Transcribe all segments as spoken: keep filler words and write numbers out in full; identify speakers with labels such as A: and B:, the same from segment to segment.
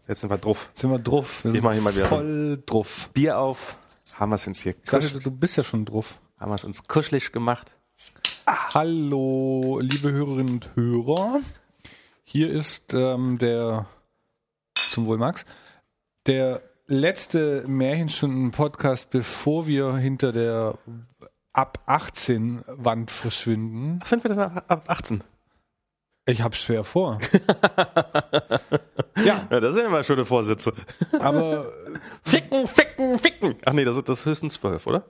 A: jetzt sind wir drauf.
B: Jetzt sind wir drauf. Wir
A: Ich
B: sind
A: mach hier mal wieder
B: voll drauf.
A: Bier auf, haben wir es uns hier
B: Ich dachte,
A: kusch-
B: du bist ja schon drauf.
A: haben wir es uns kuschelig gemacht.
B: Hallo, liebe Hörerinnen und Hörer. Hier ist ähm, der, zum Wohl Max, der letzte Märchenstunden-Podcast, bevor wir hinter der ab achtzehn Wand verschwinden.
A: Ach, sind wir dann ab achtzehn?
B: Ich hab's schwer vor. ja,
A: Ja, das sind immer schöne Vorsätze.
B: aber
A: Ficken, ficken, ficken. Ach nee, das ist das ist höchstens zwölf, oder?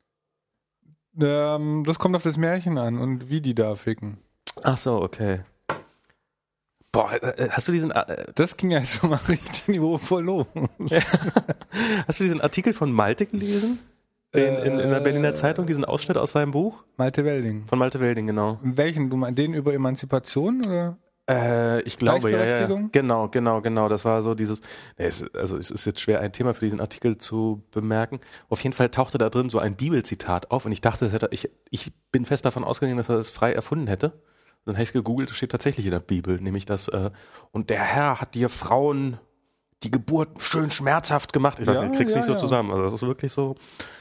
B: ähm, das kommt auf das Märchen an und wie die da ficken.
A: Ach so, okay. Boah, äh, hast du diesen äh,
B: Das ging ja schon mal richtig niveauvoll los.
A: hast du diesen Artikel von Malte gelesen? Den, in, in der Berliner Zeitung, diesen Ausschnitt aus seinem Buch?
B: Malte Welding.
A: Von Malte Welding, genau.
B: Welchen? Du meinst den über Emanzipation oder?
A: Äh, ich glaube, ja, ja.
B: Gleichberechtigung?
A: Genau, genau, genau. Das war so dieses, nee, es, also es ist jetzt schwer, ein Thema für diesen Artikel zu bemerken. Auf jeden Fall tauchte da drin so ein Bibelzitat auf und ich dachte, das hätte, ich, ich bin fest davon ausgegangen, dass er das frei erfunden hätte. Und dann habe ich gegoogelt, das steht tatsächlich in der Bibel, nämlich das, äh, und der Herr hat dir Frauen die Geburt schön schmerzhaft gemacht. Ich weiß
B: Ja,
A: nicht, ich krieg's
B: ja,
A: nicht so
B: ja.
A: zusammen. Also das ist wirklich so,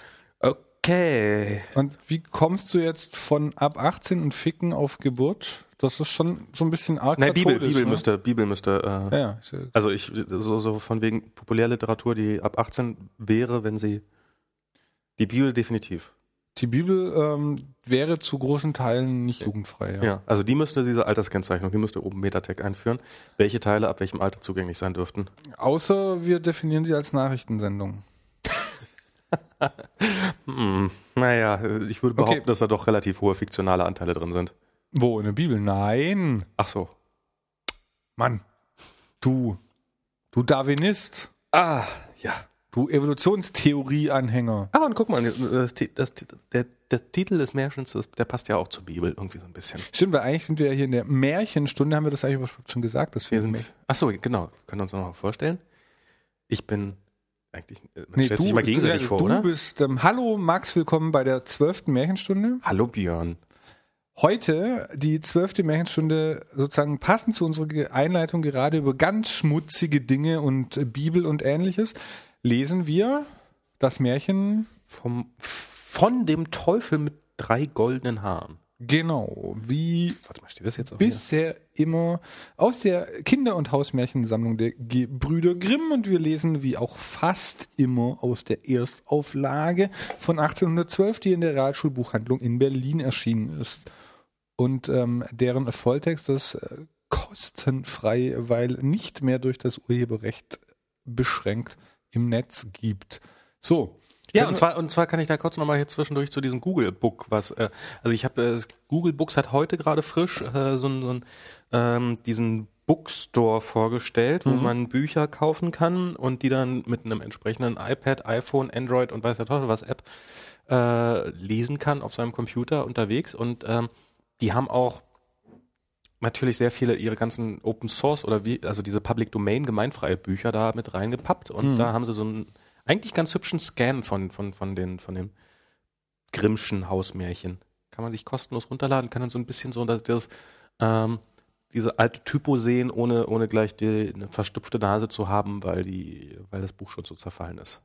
A: okay.
B: Und wie kommst du jetzt von ab achtzehn und Ficken auf Geburt? Das ist schon so ein bisschen arg
A: Nein, Bibel,
B: katholisch,
A: Bibel
B: ne?
A: müsste, Bibel müsste, äh,
B: Ja, ja. Ich-
A: also ich, so, so von wegen Populärliteratur, die ab achtzehn wäre, wenn sie, die Bibel definitiv.
B: Die Bibel ähm, wäre zu großen Teilen nicht jugendfrei. Ja.
A: Ja, also die müsste diese Alterskennzeichnung, die müsste oben Metatag einführen, welche Teile ab welchem Alter zugänglich sein dürften.
B: Außer wir definieren sie als Nachrichtensendung.
A: Hm, naja, ich würde behaupten,
B: Okay.
A: dass da doch relativ hohe fiktionale Anteile drin sind.
B: Wo? In der Bibel? Nein.
A: Ach so.
B: Mann. Du. Du Darwinist.
A: Ah, ja.
B: Du Evolutionstheorie-Anhänger.
A: Ah, und guck mal, das, das, der, der Titel des Märchens, das, der passt ja auch zur Bibel irgendwie so ein bisschen.
B: Stimmt, weil eigentlich sind wir ja hier in der Märchenstunde, haben wir das eigentlich überhaupt schon gesagt? Das
A: Wir
B: finden
A: sind, ach so, genau, können wir uns noch mal vorstellen. Ich bin eigentlich, man
B: Nee,
A: stellt
B: du,
A: sich mal gegenseitig
B: du,
A: vor,
B: du
A: oder?
B: bist, ähm, hallo Max, willkommen bei der zwölften Märchenstunde.
A: Hallo Björn.
B: Heute die zwölfte Märchenstunde sozusagen passend zu unserer Ge- Einleitung gerade über ganz schmutzige Dinge und äh, Bibel und ähnliches lesen wir das Märchen,
A: Vom, von dem Teufel mit drei goldenen Haaren.
B: genau, wie
A: Warte mal, steht das jetzt auch
B: bisher immer aus der Kinder- und Hausmärchensammlung der Gebrüder Grimm und wir lesen wie auch fast immer aus der Erstauflage von achtzehnhundertzwölf, die in der Realschulbuchhandlung in Berlin erschienen ist. Und ähm, deren Volltext ist äh, kostenfrei, weil nicht mehr durch das Urheberrecht beschränkt im Netz gibt. So.
A: Ja, und zwar, und zwar kann ich da kurz nochmal hier zwischendurch zu diesem Google Book, was, äh, also ich habe, äh, Google Books hat heute gerade frisch äh, so, ein- so ein, ähm, diesen Bookstore vorgestellt, wo
B: Mhm.
A: man Bücher kaufen kann und die dann mit einem entsprechenden iPad, iPhone, Android und weiß der Teufel was App äh, lesen kann auf seinem Computer unterwegs und ähm, die haben auch natürlich sehr viele ihre ganzen Open Source oder wie, also diese Public Domain gemeinfreie Bücher da mit reingepappt und
B: Mhm.
A: da haben sie so einen eigentlich ganz hübschen Scan von, von, von den, von dem Grimmschen Hausmärchen. Kann man sich kostenlos runterladen, kann dann so ein bisschen so das, das ähm, diese alte Typo sehen, ohne, ohne gleich die, eine verstopfte Nase zu haben, weil die, weil das Buch schon so zerfallen ist.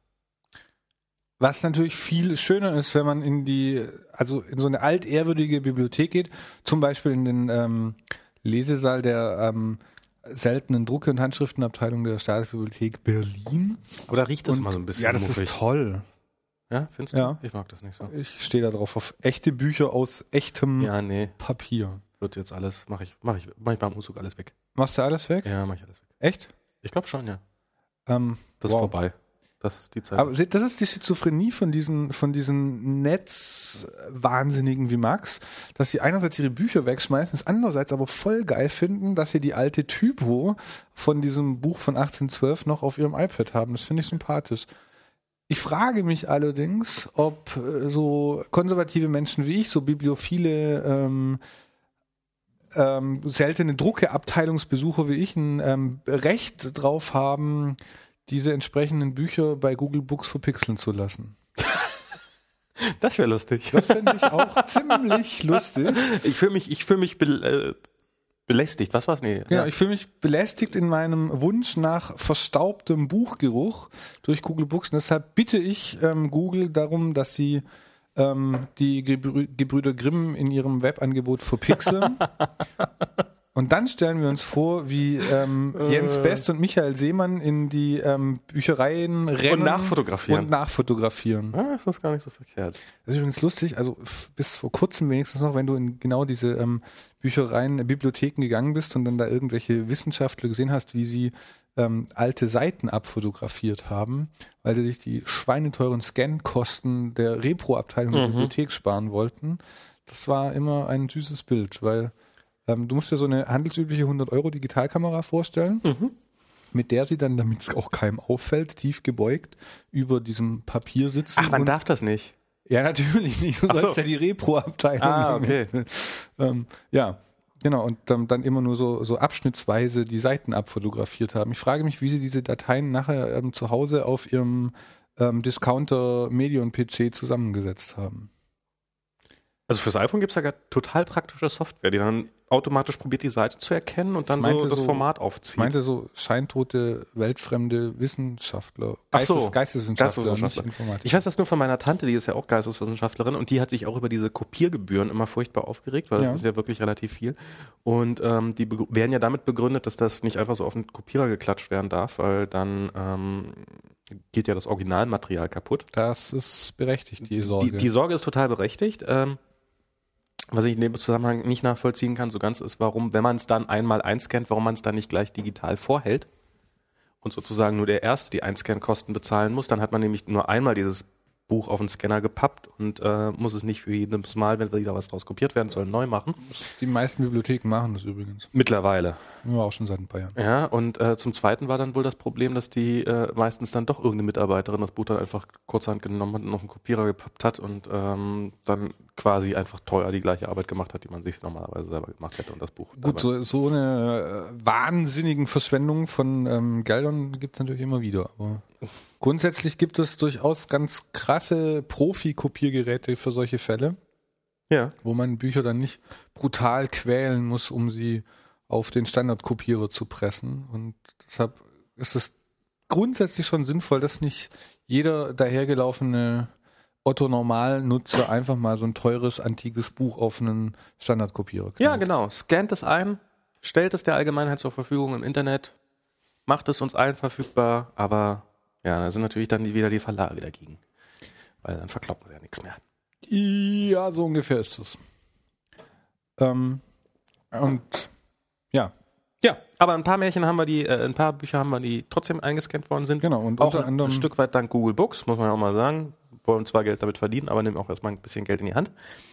B: Was natürlich viel schöner ist, wenn man in die, also in so eine altehrwürdige Bibliothek geht, zum Beispiel in den ähm, Lesesaal der ähm, seltenen Drucke- und Handschriftenabteilung der Staatsbibliothek Berlin.
A: Aber da riecht es
B: Und-
A: mal so ein bisschen
B: Ja, das
A: muffig.
B: ist toll.
A: Ja, findest du?
B: Ja.
A: Ich mag das nicht so.
B: Ich stehe da drauf, auf echte Bücher aus echtem
A: Ja, nee,
B: Papier.
A: wird jetzt alles, mach ich, mach ich, mach ich beim Umzug alles weg.
B: Machst du alles weg?
A: Ja, mach ich alles weg.
B: Echt?
A: Ich glaube schon, ja.
B: Ähm,
A: Das
B: wow.
A: ist vorbei. Das ist die Zeit.
B: Aber seht, das ist die Schizophrenie von diesen, von diesen Netzwahnsinnigen wie Max, dass sie einerseits ihre Bücher wegschmeißen, es andererseits aber voll geil finden, dass sie die alte Typo von diesem Buch von achtzehnhundertzwölf noch auf ihrem iPad haben. Das finde ich sympathisch. Ich frage mich allerdings, ob äh, so konservative Menschen wie ich, so bibliophile, ähm, ähm, seltene Druckeabteilungsbesucher wie ich, ein ähm, Recht drauf haben, diese entsprechenden Bücher bei Google Books verpixeln zu lassen.
A: das wäre lustig.
B: Das finde ich auch ziemlich lustig.
A: Ich fühle mich, ich fühle mich be äh, belästigt, was war's? Nee.
B: Genau,
A: ja.
B: ich fühle mich belästigt in meinem Wunsch nach verstaubtem Buchgeruch durch Google Books. Und deshalb bitte ich ähm, Google darum, dass sie ähm, die Gebrü- Gebrüder Grimm in ihrem Webangebot verpixeln. Und dann stellen wir uns vor, wie ähm, Jens Best und Michael Seemann in die ähm, Büchereien rennen
A: Und nachfotografieren.
B: und nachfotografieren.
A: Ja, ist das gar nicht so verkehrt.
B: Das ist übrigens lustig, also f- bis vor kurzem wenigstens noch, wenn du in genau diese ähm, Büchereien, äh, Bibliotheken gegangen bist und dann da irgendwelche Wissenschaftler gesehen hast, wie sie ähm, alte Seiten abfotografiert haben, weil sie sich die schweineteuren Scankosten der Repro-Abteilung der
A: Mhm.
B: Bibliothek sparen wollten. Das war immer ein süßes Bild, weil ähm, du musst dir so eine handelsübliche hundert Euro Digitalkamera vorstellen,
A: Mhm.
B: mit der sie dann, damit es auch keinem auffällt, tief gebeugt über diesem Papier sitzen.
A: Ach, man
B: und
A: darf das nicht.
B: ja, natürlich nicht. Du
A: Ach so.
B: sollst ja die Repro-Abteilung
A: Ah,
B: haben.
A: okay.
B: ähm, ja, genau. Und ähm, dann immer nur so, so abschnittsweise die Seiten abfotografiert haben. Ich frage mich, wie sie diese Dateien nachher ähm, zu Hause auf ihrem ähm, Discounter-Medion-P C zusammengesetzt haben.
A: Also fürs iPhone gibt es ja gar total praktische Software, die dann automatisch probiert, die Seite zu erkennen und dann
B: Ich meinte
A: so das
B: so-
A: Format
B: Ich
A: aufzieht.
B: meinte so scheintote, weltfremde Wissenschaftler.
A: Ach so,
B: Geistes, Geisteswissenschaftler,
A: Geisteswissenschaftler.
B: nicht Informatiker.
A: Ich weiß das nur von meiner Tante, die ist ja auch Geisteswissenschaftlerin und die hat sich auch über diese Kopiergebühren immer furchtbar aufgeregt, weil das
B: Ja.
A: ist ja wirklich relativ viel. Und ähm, die begr- werden ja damit begründet, dass das nicht einfach so auf den Kopierer geklatscht werden darf, weil dann ähm, geht ja das Originalmaterial kaputt.
B: Das ist berechtigt, die Sorge.
A: Die, die Sorge ist total berechtigt. Ähm, was ich in dem Zusammenhang nicht nachvollziehen kann, so ganz ist, warum, wenn man es dann einmal einscannt, warum man es dann nicht gleich digital vorhält und sozusagen nur der Erste die Einscan-Kosten bezahlen muss. Dann hat man nämlich nur einmal dieses Buch auf den Scanner gepappt und äh, muss es nicht für jedes Mal, wenn wieder was draus kopiert werden soll, neu machen.
B: die meisten Bibliotheken machen das übrigens.
A: Mittlerweile.
B: Nur auch schon seit ein paar Jahren.
A: Ja, und äh, zum Zweiten war dann wohl das Problem, dass die äh, meistens dann doch irgendeine Mitarbeiterin das Buch dann einfach kurzhand genommen hat und auf den Kopierer gepappt hat und ähm, dann quasi einfach teuer die gleiche Arbeit gemacht hat, die man sich normalerweise selber gemacht hätte und das Buch.
B: Gut, so, so eine äh, wahnsinnigen Verschwendung von ähm, Geldern gibt es natürlich immer wieder. Aber grundsätzlich gibt es durchaus ganz krasse Profi-Kopiergeräte für solche Fälle,
A: Ja.
B: wo man Bücher dann nicht brutal quälen muss, um sie auf den Standardkopierer zu pressen. Und deshalb ist es grundsätzlich schon sinnvoll, dass nicht jeder dahergelaufene Otto-Normal-Nutzer einfach mal so ein teures, antikes Buch auf einen Standardkopierer knallt.
A: Ja, genau. Scannt es ein, stellt es der Allgemeinheit zur Verfügung im Internet, macht es uns allen verfügbar, aber ja, da sind natürlich dann die, wieder die Verlage dagegen. Weil dann verkloppen sie ja nichts mehr.
B: Ja, so ungefähr ist es. Ähm, und ja,
A: Ja, aber ein paar Märchen haben wir die, äh, ein paar Bücher haben wir, die trotzdem eingescannt worden sind.
B: genau. Und
A: Auch
B: unter
A: ein
B: anderem,
A: Stück weit dank Google Books, muss man ja auch mal sagen. Wollen zwar Geld damit verdienen, aber nehmen auch erstmal ein bisschen Geld in die Hand.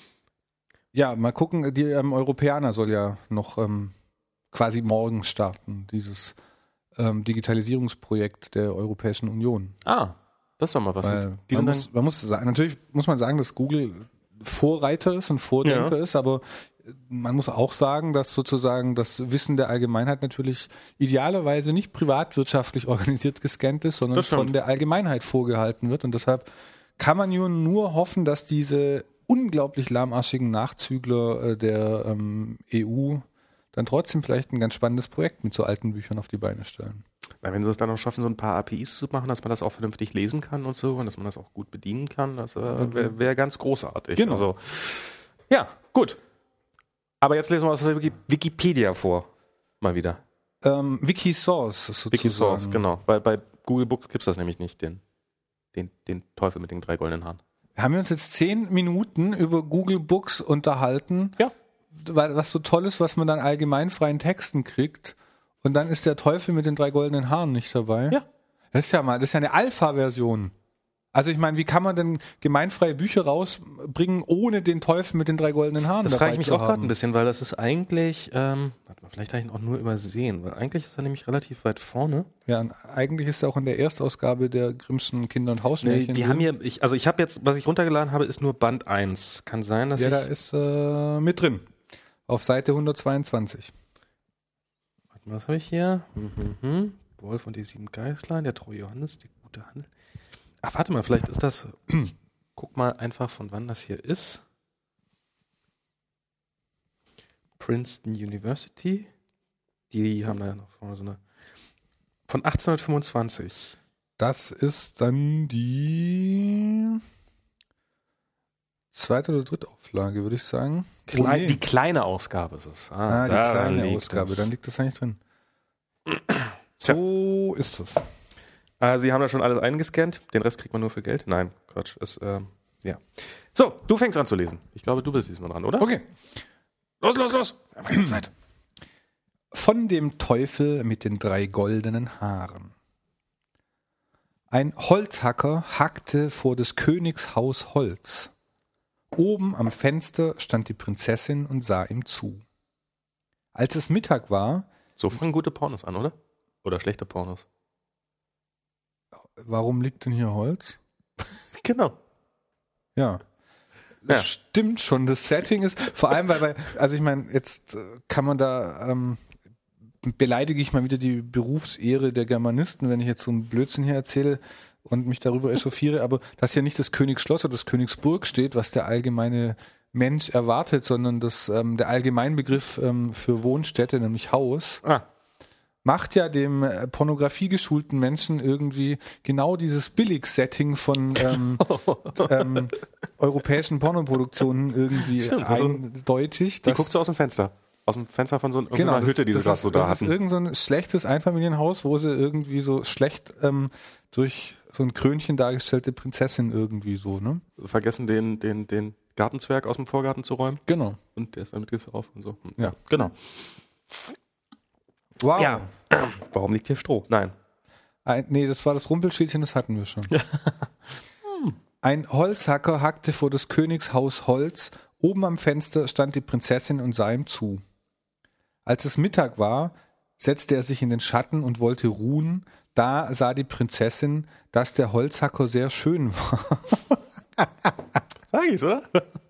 B: ja, mal gucken, die ähm, Europäer soll ja noch ähm, quasi morgen starten, dieses ähm, Digitalisierungsprojekt der Europäischen Union.
A: Ah, das ist doch mal was.
B: Weil
A: die
B: man,
A: sind
B: muss, man muss sagen, natürlich muss man sagen, dass Google Vorreiter ist und Vordenker
A: Ja.
B: ist, aber man muss auch sagen, dass sozusagen das Wissen der Allgemeinheit natürlich idealerweise nicht privatwirtschaftlich organisiert gescannt ist, sondern
A: Das stimmt.
B: von der Allgemeinheit vorgehalten wird. Und deshalb kann man nur, nur hoffen, dass diese unglaublich lahmarschigen Nachzügler äh, der ähm, E U dann trotzdem vielleicht ein ganz spannendes Projekt mit so alten Büchern auf die Beine stellen.
A: Na, wenn sie es dann noch schaffen, so ein paar A P Is zu machen, dass man das auch vernünftig lesen kann und so und dass man das auch gut bedienen kann, das äh, wäre wär ganz großartig.
B: Genau.
A: Also, ja, gut. Aber jetzt lesen wir aus der Wiki- Wikipedia vor. Mal wieder.
B: Ähm, Wikisource sozusagen.
A: Wikisource, genau. Weil bei Google Books gibt es das nämlich nicht, den, den, den Teufel mit den drei goldenen Haaren.
B: Haben wir uns jetzt zehn Minuten über Google Books unterhalten,
A: Ja.
B: weil was so toll ist, was man dann allgemeinfreien Texten kriegt und dann ist der Teufel mit den drei goldenen Haaren nicht dabei.
A: Ja.
B: Das ist ja mal, das ist ja eine Alpha-Version. Also ich meine, wie kann man denn gemeinfreie Bücher rausbringen, ohne den Teufel mit den drei goldenen Haaren
A: Das
B: dabei
A: frage ich mich
B: zu
A: auch gerade
B: haben?
A: ein bisschen, weil das ist eigentlich, ähm, warte mal, vielleicht habe ich ihn auch nur übersehen, weil eigentlich ist er nämlich relativ weit vorne.
B: Ja, und eigentlich ist er auch in der Erstausgabe der Grimmschen Kinder- und Hausmärchen.
A: die
B: drin.
A: haben hier, ich, also ich habe jetzt, was ich runtergeladen habe, ist nur Band eins. Kann sein, dass
B: Ja,
A: ich...
B: da ist äh, mit drin. Auf Seite hundertzweiundzwanzig.
A: Warte mal, was habe ich hier? Mhm, mhm. Wolf und die sieben Geißlein, der treue Johannes, der gute Handel. Ach, warte mal, vielleicht ist das... Guck mal einfach, von wann das hier ist. Princeton University. Die haben da noch vorne so eine. Von achtzehnhundertfünfundzwanzig.
B: Das ist dann die zweite oder dritte Auflage, würde ich sagen.
A: Klei-
B: Oh, nee.
A: Die kleine Ausgabe ist es.
B: Ah, die
A: daran
B: kleine
A: liegt
B: Ausgabe,
A: es.
B: dann liegt das eigentlich drin. So ist es.
A: Äh, Sie haben da schon alles eingescannt. Den Rest kriegt man nur für Geld. Nein, Quatsch. Ist, ähm, ja. So, du fängst an zu lesen. Ich glaube, du bist diesmal dran, oder?
B: Okay.
A: Los, los, los. Wir haben keine Zeit.
B: Von dem Teufel mit den drei goldenen Haaren. Ein Holzhacker hackte vor des Königs Haus Holz. Oben am Fenster stand die Prinzessin und sah ihm zu. Als es Mittag war,
A: So fangen gute Pornos an, oder? Oder schlechte Pornos.
B: warum liegt denn hier Holz?
A: Genau.
B: Ja. Das
A: Ja.
B: stimmt schon. Das Setting ist, vor allem, weil, weil also ich meine, jetzt äh, kann man da, ähm, beleidige ich mal wieder die Berufsehre der Germanisten, wenn ich jetzt so einen Blödsinn hier erzähle und mich darüber echauffiere, aber dass ja nicht das Königsschloss oder das Königsburg steht, was der allgemeine Mensch erwartet, sondern das, ähm, der Allgemeinbegriff ähm, für Wohnstätte, nämlich Haus,
A: Ah,
B: macht ja dem äh, pornografiegeschulten Menschen irgendwie genau dieses Billig-Setting von ähm, ähm, europäischen Pornoproduktionen irgendwie
A: Stimmt, also
B: eindeutig.
A: die
B: dass-
A: guckst du aus dem Fenster. Aus dem Fenster von so einer
B: Genau, das,
A: Hütte, die sie
B: das
A: gerade
B: ist,
A: so da
B: das ist
A: hatten.
B: irgend so ein schlechtes Einfamilienhaus, wo sie irgendwie so schlecht ähm, durch so ein Krönchen dargestellte Prinzessin irgendwie so, ne?
A: Vergessen, den, den, den Gartenzwerg aus dem Vorgarten zu räumen.
B: Genau.
A: Und der ist dann mit Gift auf und so. Hm.
B: Ja.
A: Genau.
B: Wow.
A: Ja. Warum liegt hier Stroh? Nein.
B: Ein, nee, das war das Rumpelstilzchen, das hatten wir schon. Ein Holzhacker hackte vor des Königs Haus Holz. Oben am Fenster stand die Prinzessin und sah ihm zu. Als es Mittag war, setzte er sich in den Schatten und wollte ruhen. Da sah die Prinzessin, dass der Holzhacker sehr schön war
A: Sag ich's, oder?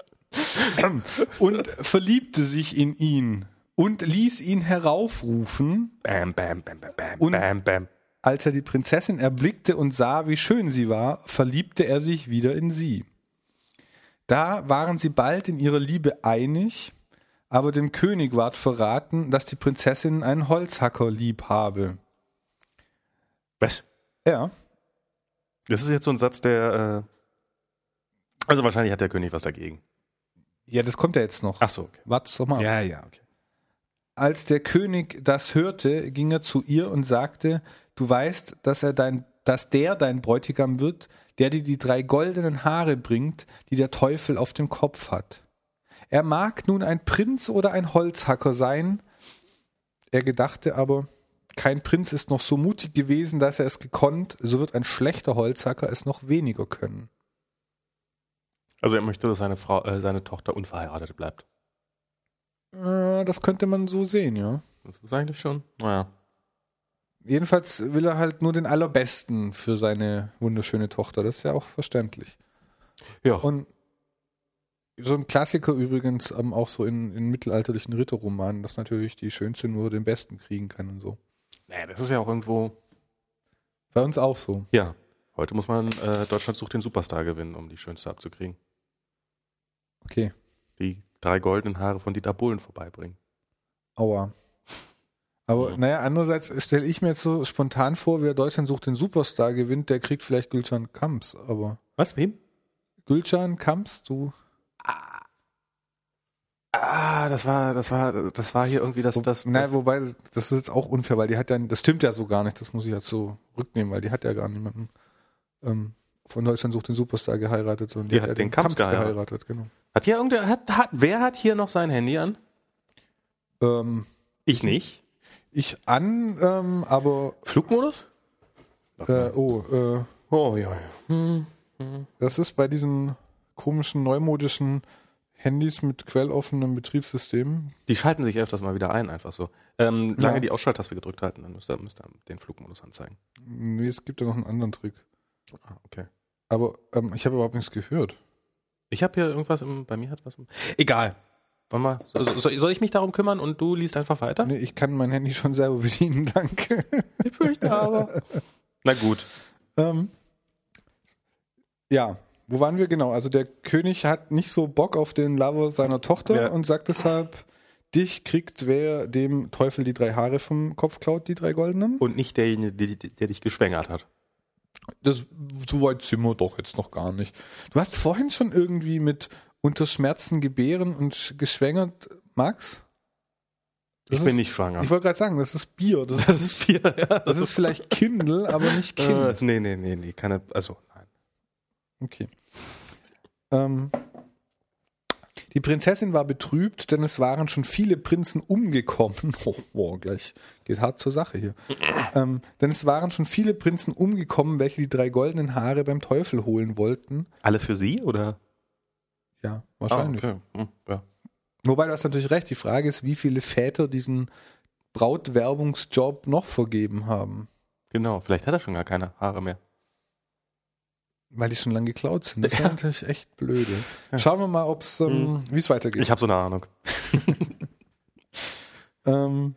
B: und verliebte sich in ihn und ließ ihn heraufrufen.
A: Bam, bam, bam, bam, bam,
B: Und-
A: bam, bam.
B: Als er die Prinzessin erblickte und sah, wie schön sie war, verliebte er sich wieder in sie. Da waren sie bald in ihrer Liebe einig, aber dem König ward verraten, dass die Prinzessin einen Holzhacker lieb habe.
A: Was?
B: Ja,
A: Das ist jetzt so ein Satz, der. Äh also, wahrscheinlich hat der König was dagegen.
B: ja, das kommt ja jetzt noch.
A: Ach so, okay.
B: Wart's doch mal ab.
A: Ja, ja, okay.
B: Als der König das hörte, ging er zu ihr und sagte, du weißt, dass er dein, dass der dein Bräutigam wird, der dir die drei goldenen Haare bringt, die der Teufel auf dem Kopf hat. Er mag nun ein Prinz oder ein Holzhacker sein. Er gedachte aber, kein Prinz ist noch so mutig gewesen, dass er es gekonnt, so wird ein schlechter Holzhacker es noch weniger können.
A: Also, er möchte, dass seine, Frau, äh, seine Tochter unverheiratet bleibt.
B: Äh, das könnte man so sehen, ja.
A: Das ist eigentlich schon. Naja.
B: Jedenfalls will er halt nur den Allerbesten für seine wunderschöne Tochter. Das ist ja auch verständlich.
A: Ja.
B: Und so ein Klassiker übrigens, ähm, auch so in, in mittelalterlichen Ritterromanen, dass natürlich die Schönste nur den Besten kriegen kann und so.
A: naja, das ist ja auch irgendwo.
B: Bei uns auch so.
A: Ja. Heute muss man äh, Deutschland sucht den Superstar gewinnen, um die Schönste abzukriegen.
B: Okay.
A: Die drei goldenen Haare von Dieter Bohlen vorbeibringen.
B: Aua. Aber
A: Ja.
B: naja, andererseits stelle ich mir jetzt so spontan vor, wer Deutschland sucht den Superstar gewinnt, der kriegt vielleicht Gülcan Kamps. Aber
A: Was? Wem?
B: Gülcan Kamps, du...
A: Ah, das war, das war, das war hier irgendwie das, das, das
B: Nein, wobei, das ist jetzt auch unfair, weil die hat ja, das stimmt ja so gar nicht, das muss ich jetzt so rücknehmen, weil die hat ja gar niemanden ähm, von Deutschland sucht den Superstar geheiratet, sondern
A: Die hat
B: ja
A: den Kamps
B: geheiratet, genau.
A: Hat hier irgendwer, hat, hat, wer hat hier noch sein Handy an?
B: Ähm,
A: Ich nicht.
B: ich an, ähm, aber,
A: Flugmodus?
B: äh, oh, äh,
A: Oh, ja, ja. Hm.
B: das ist bei diesen komischen neumodischen Handys mit quelloffenem Betriebssystem.
A: Die schalten sich öfters mal wieder ein, einfach so. Ähm, lange
B: Ja.
A: die Ausschalttaste gedrückt halten, dann müsst ihr, müsst ihr den Flugmodus anzeigen.
B: Nee, es gibt ja noch einen anderen Trick.
A: Ah, okay.
B: Aber ähm, ich habe überhaupt nichts gehört.
A: Ich habe hier irgendwas im, bei mir hat was im, egal. Wollen wir, so, so, soll ich mich darum kümmern und du liest einfach weiter?
B: Nee, ich kann mein Handy schon selber bedienen, danke.
A: Ich fürchte aber. Na gut.
B: Ähm, ja, wo waren wir genau? Also der König hat nicht so Bock auf den Lover seiner Tochter
A: Ja.
B: und sagt deshalb, dich kriegt, wer dem Teufel die drei Haare vom Kopf klaut, die drei goldenen.
A: Und nicht derjenige, der, der dich geschwängert hat.
B: Das, so weit sind wir doch jetzt noch gar nicht. Du hast vorhin schon irgendwie mit unter Schmerzen gebären und geschwängert, Max?
A: Das ich
B: ist,
A: bin nicht schwanger.
B: Ich wollte gerade sagen, das ist Bier. Das,
A: das ist Bier, ja.
B: Das, das ist vielleicht Kindle, aber nicht Kind.
A: Äh, nee, nee, nee, nee, keine, also nein.
B: Okay. Ähm, die Prinzessin war betrübt, denn es waren schon viele Prinzen umgekommen. Oh, wow, gleich geht hart zur Sache hier. ähm, denn es waren schon viele Prinzen umgekommen, welche die drei goldenen Haare beim Teufel holen wollten.
A: Alle für sie, oder?
B: Ja, wahrscheinlich.
A: Ah, okay. Hm, ja.
B: Wobei, du hast natürlich recht, die Frage ist, wie viele Väter diesen Brautwerbungsjob noch vergeben haben.
A: Genau, vielleicht hat er schon gar keine Haare mehr.
B: Weil die schon lange geklaut sind. Das ist ja. natürlich echt blöde. Schauen wir mal, ob's, ähm, wie es weitergeht.
A: Ich habe so eine Ahnung.
B: ähm,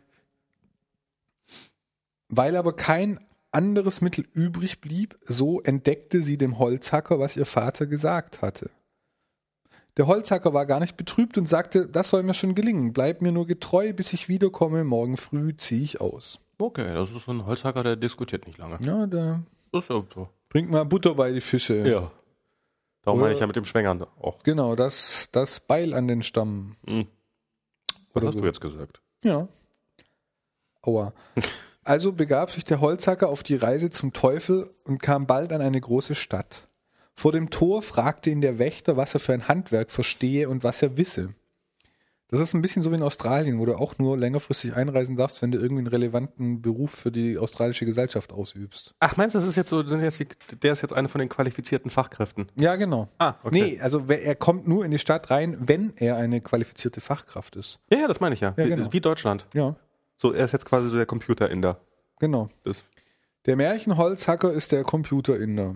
B: weil aber kein anderes Mittel übrig blieb, so entdeckte sie dem Holzhacker, was ihr Vater gesagt hatte. Der Holzhacker war gar nicht betrübt und sagte, das soll mir schon gelingen. Bleib mir nur getreu, bis ich wiederkomme. Morgen früh ziehe ich aus.
A: Okay, das ist so ein Holzhacker, der diskutiert nicht lange.
B: Ja, der
A: das ist ja so.
B: Bringt mal Butter bei die Fische.
A: Ja. Darum meine ich ja mit dem Schwängern auch.
B: Genau, das, das Beil an den Stamm.
A: Mhm. Was
B: Oder
A: hast
B: so.
A: du jetzt gesagt?
B: Ja. Aua. Also begab sich der Holzhacker auf die Reise zum Teufel und kam bald an eine große Stadt. Vor dem Tor fragte ihn der Wächter, was er für ein Handwerk verstehe und was er wisse. Das ist ein bisschen so wie in Australien, wo du auch nur längerfristig einreisen darfst, wenn du irgendwie einen relevanten Beruf für die australische Gesellschaft ausübst.
A: Ach, meinst du, das ist jetzt so, der ist jetzt einer von den qualifizierten Fachkräften?
B: Ja, genau.
A: Ah, okay.
B: Nee, also er kommt nur in die Stadt rein, wenn er eine qualifizierte Fachkraft ist.
A: Ja, ja, das meine ich ja.
B: ja genau.
A: Wie, wie Deutschland.
B: Ja.
A: So, er ist jetzt quasi so der Computerinder.
B: Genau.
A: Das.
B: Der Märchenholzhacker ist der Computerinder.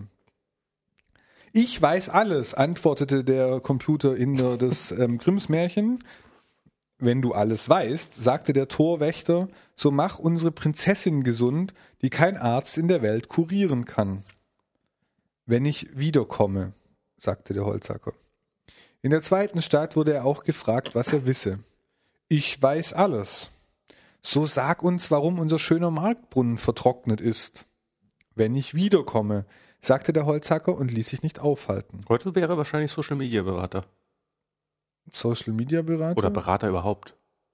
B: Ich weiß alles, antwortete der Computerinder des ähm, Grimms Märchen. Wenn du alles weißt, sagte der Torwächter, so mach unsere Prinzessin gesund, die kein Arzt in der Welt kurieren kann. Wenn ich wiederkomme, sagte der Holzhacker. In der zweiten Stadt wurde er auch gefragt, was er wisse. Ich weiß alles. So sag uns, warum unser schöner Marktbrunnen vertrocknet ist. Wenn ich wiederkomme, sagte der Holzhacker und ließ sich nicht aufhalten.
A: Heute wäre wahrscheinlich Social Media Berater.
B: Social Media Berater?
A: Oder Berater überhaupt.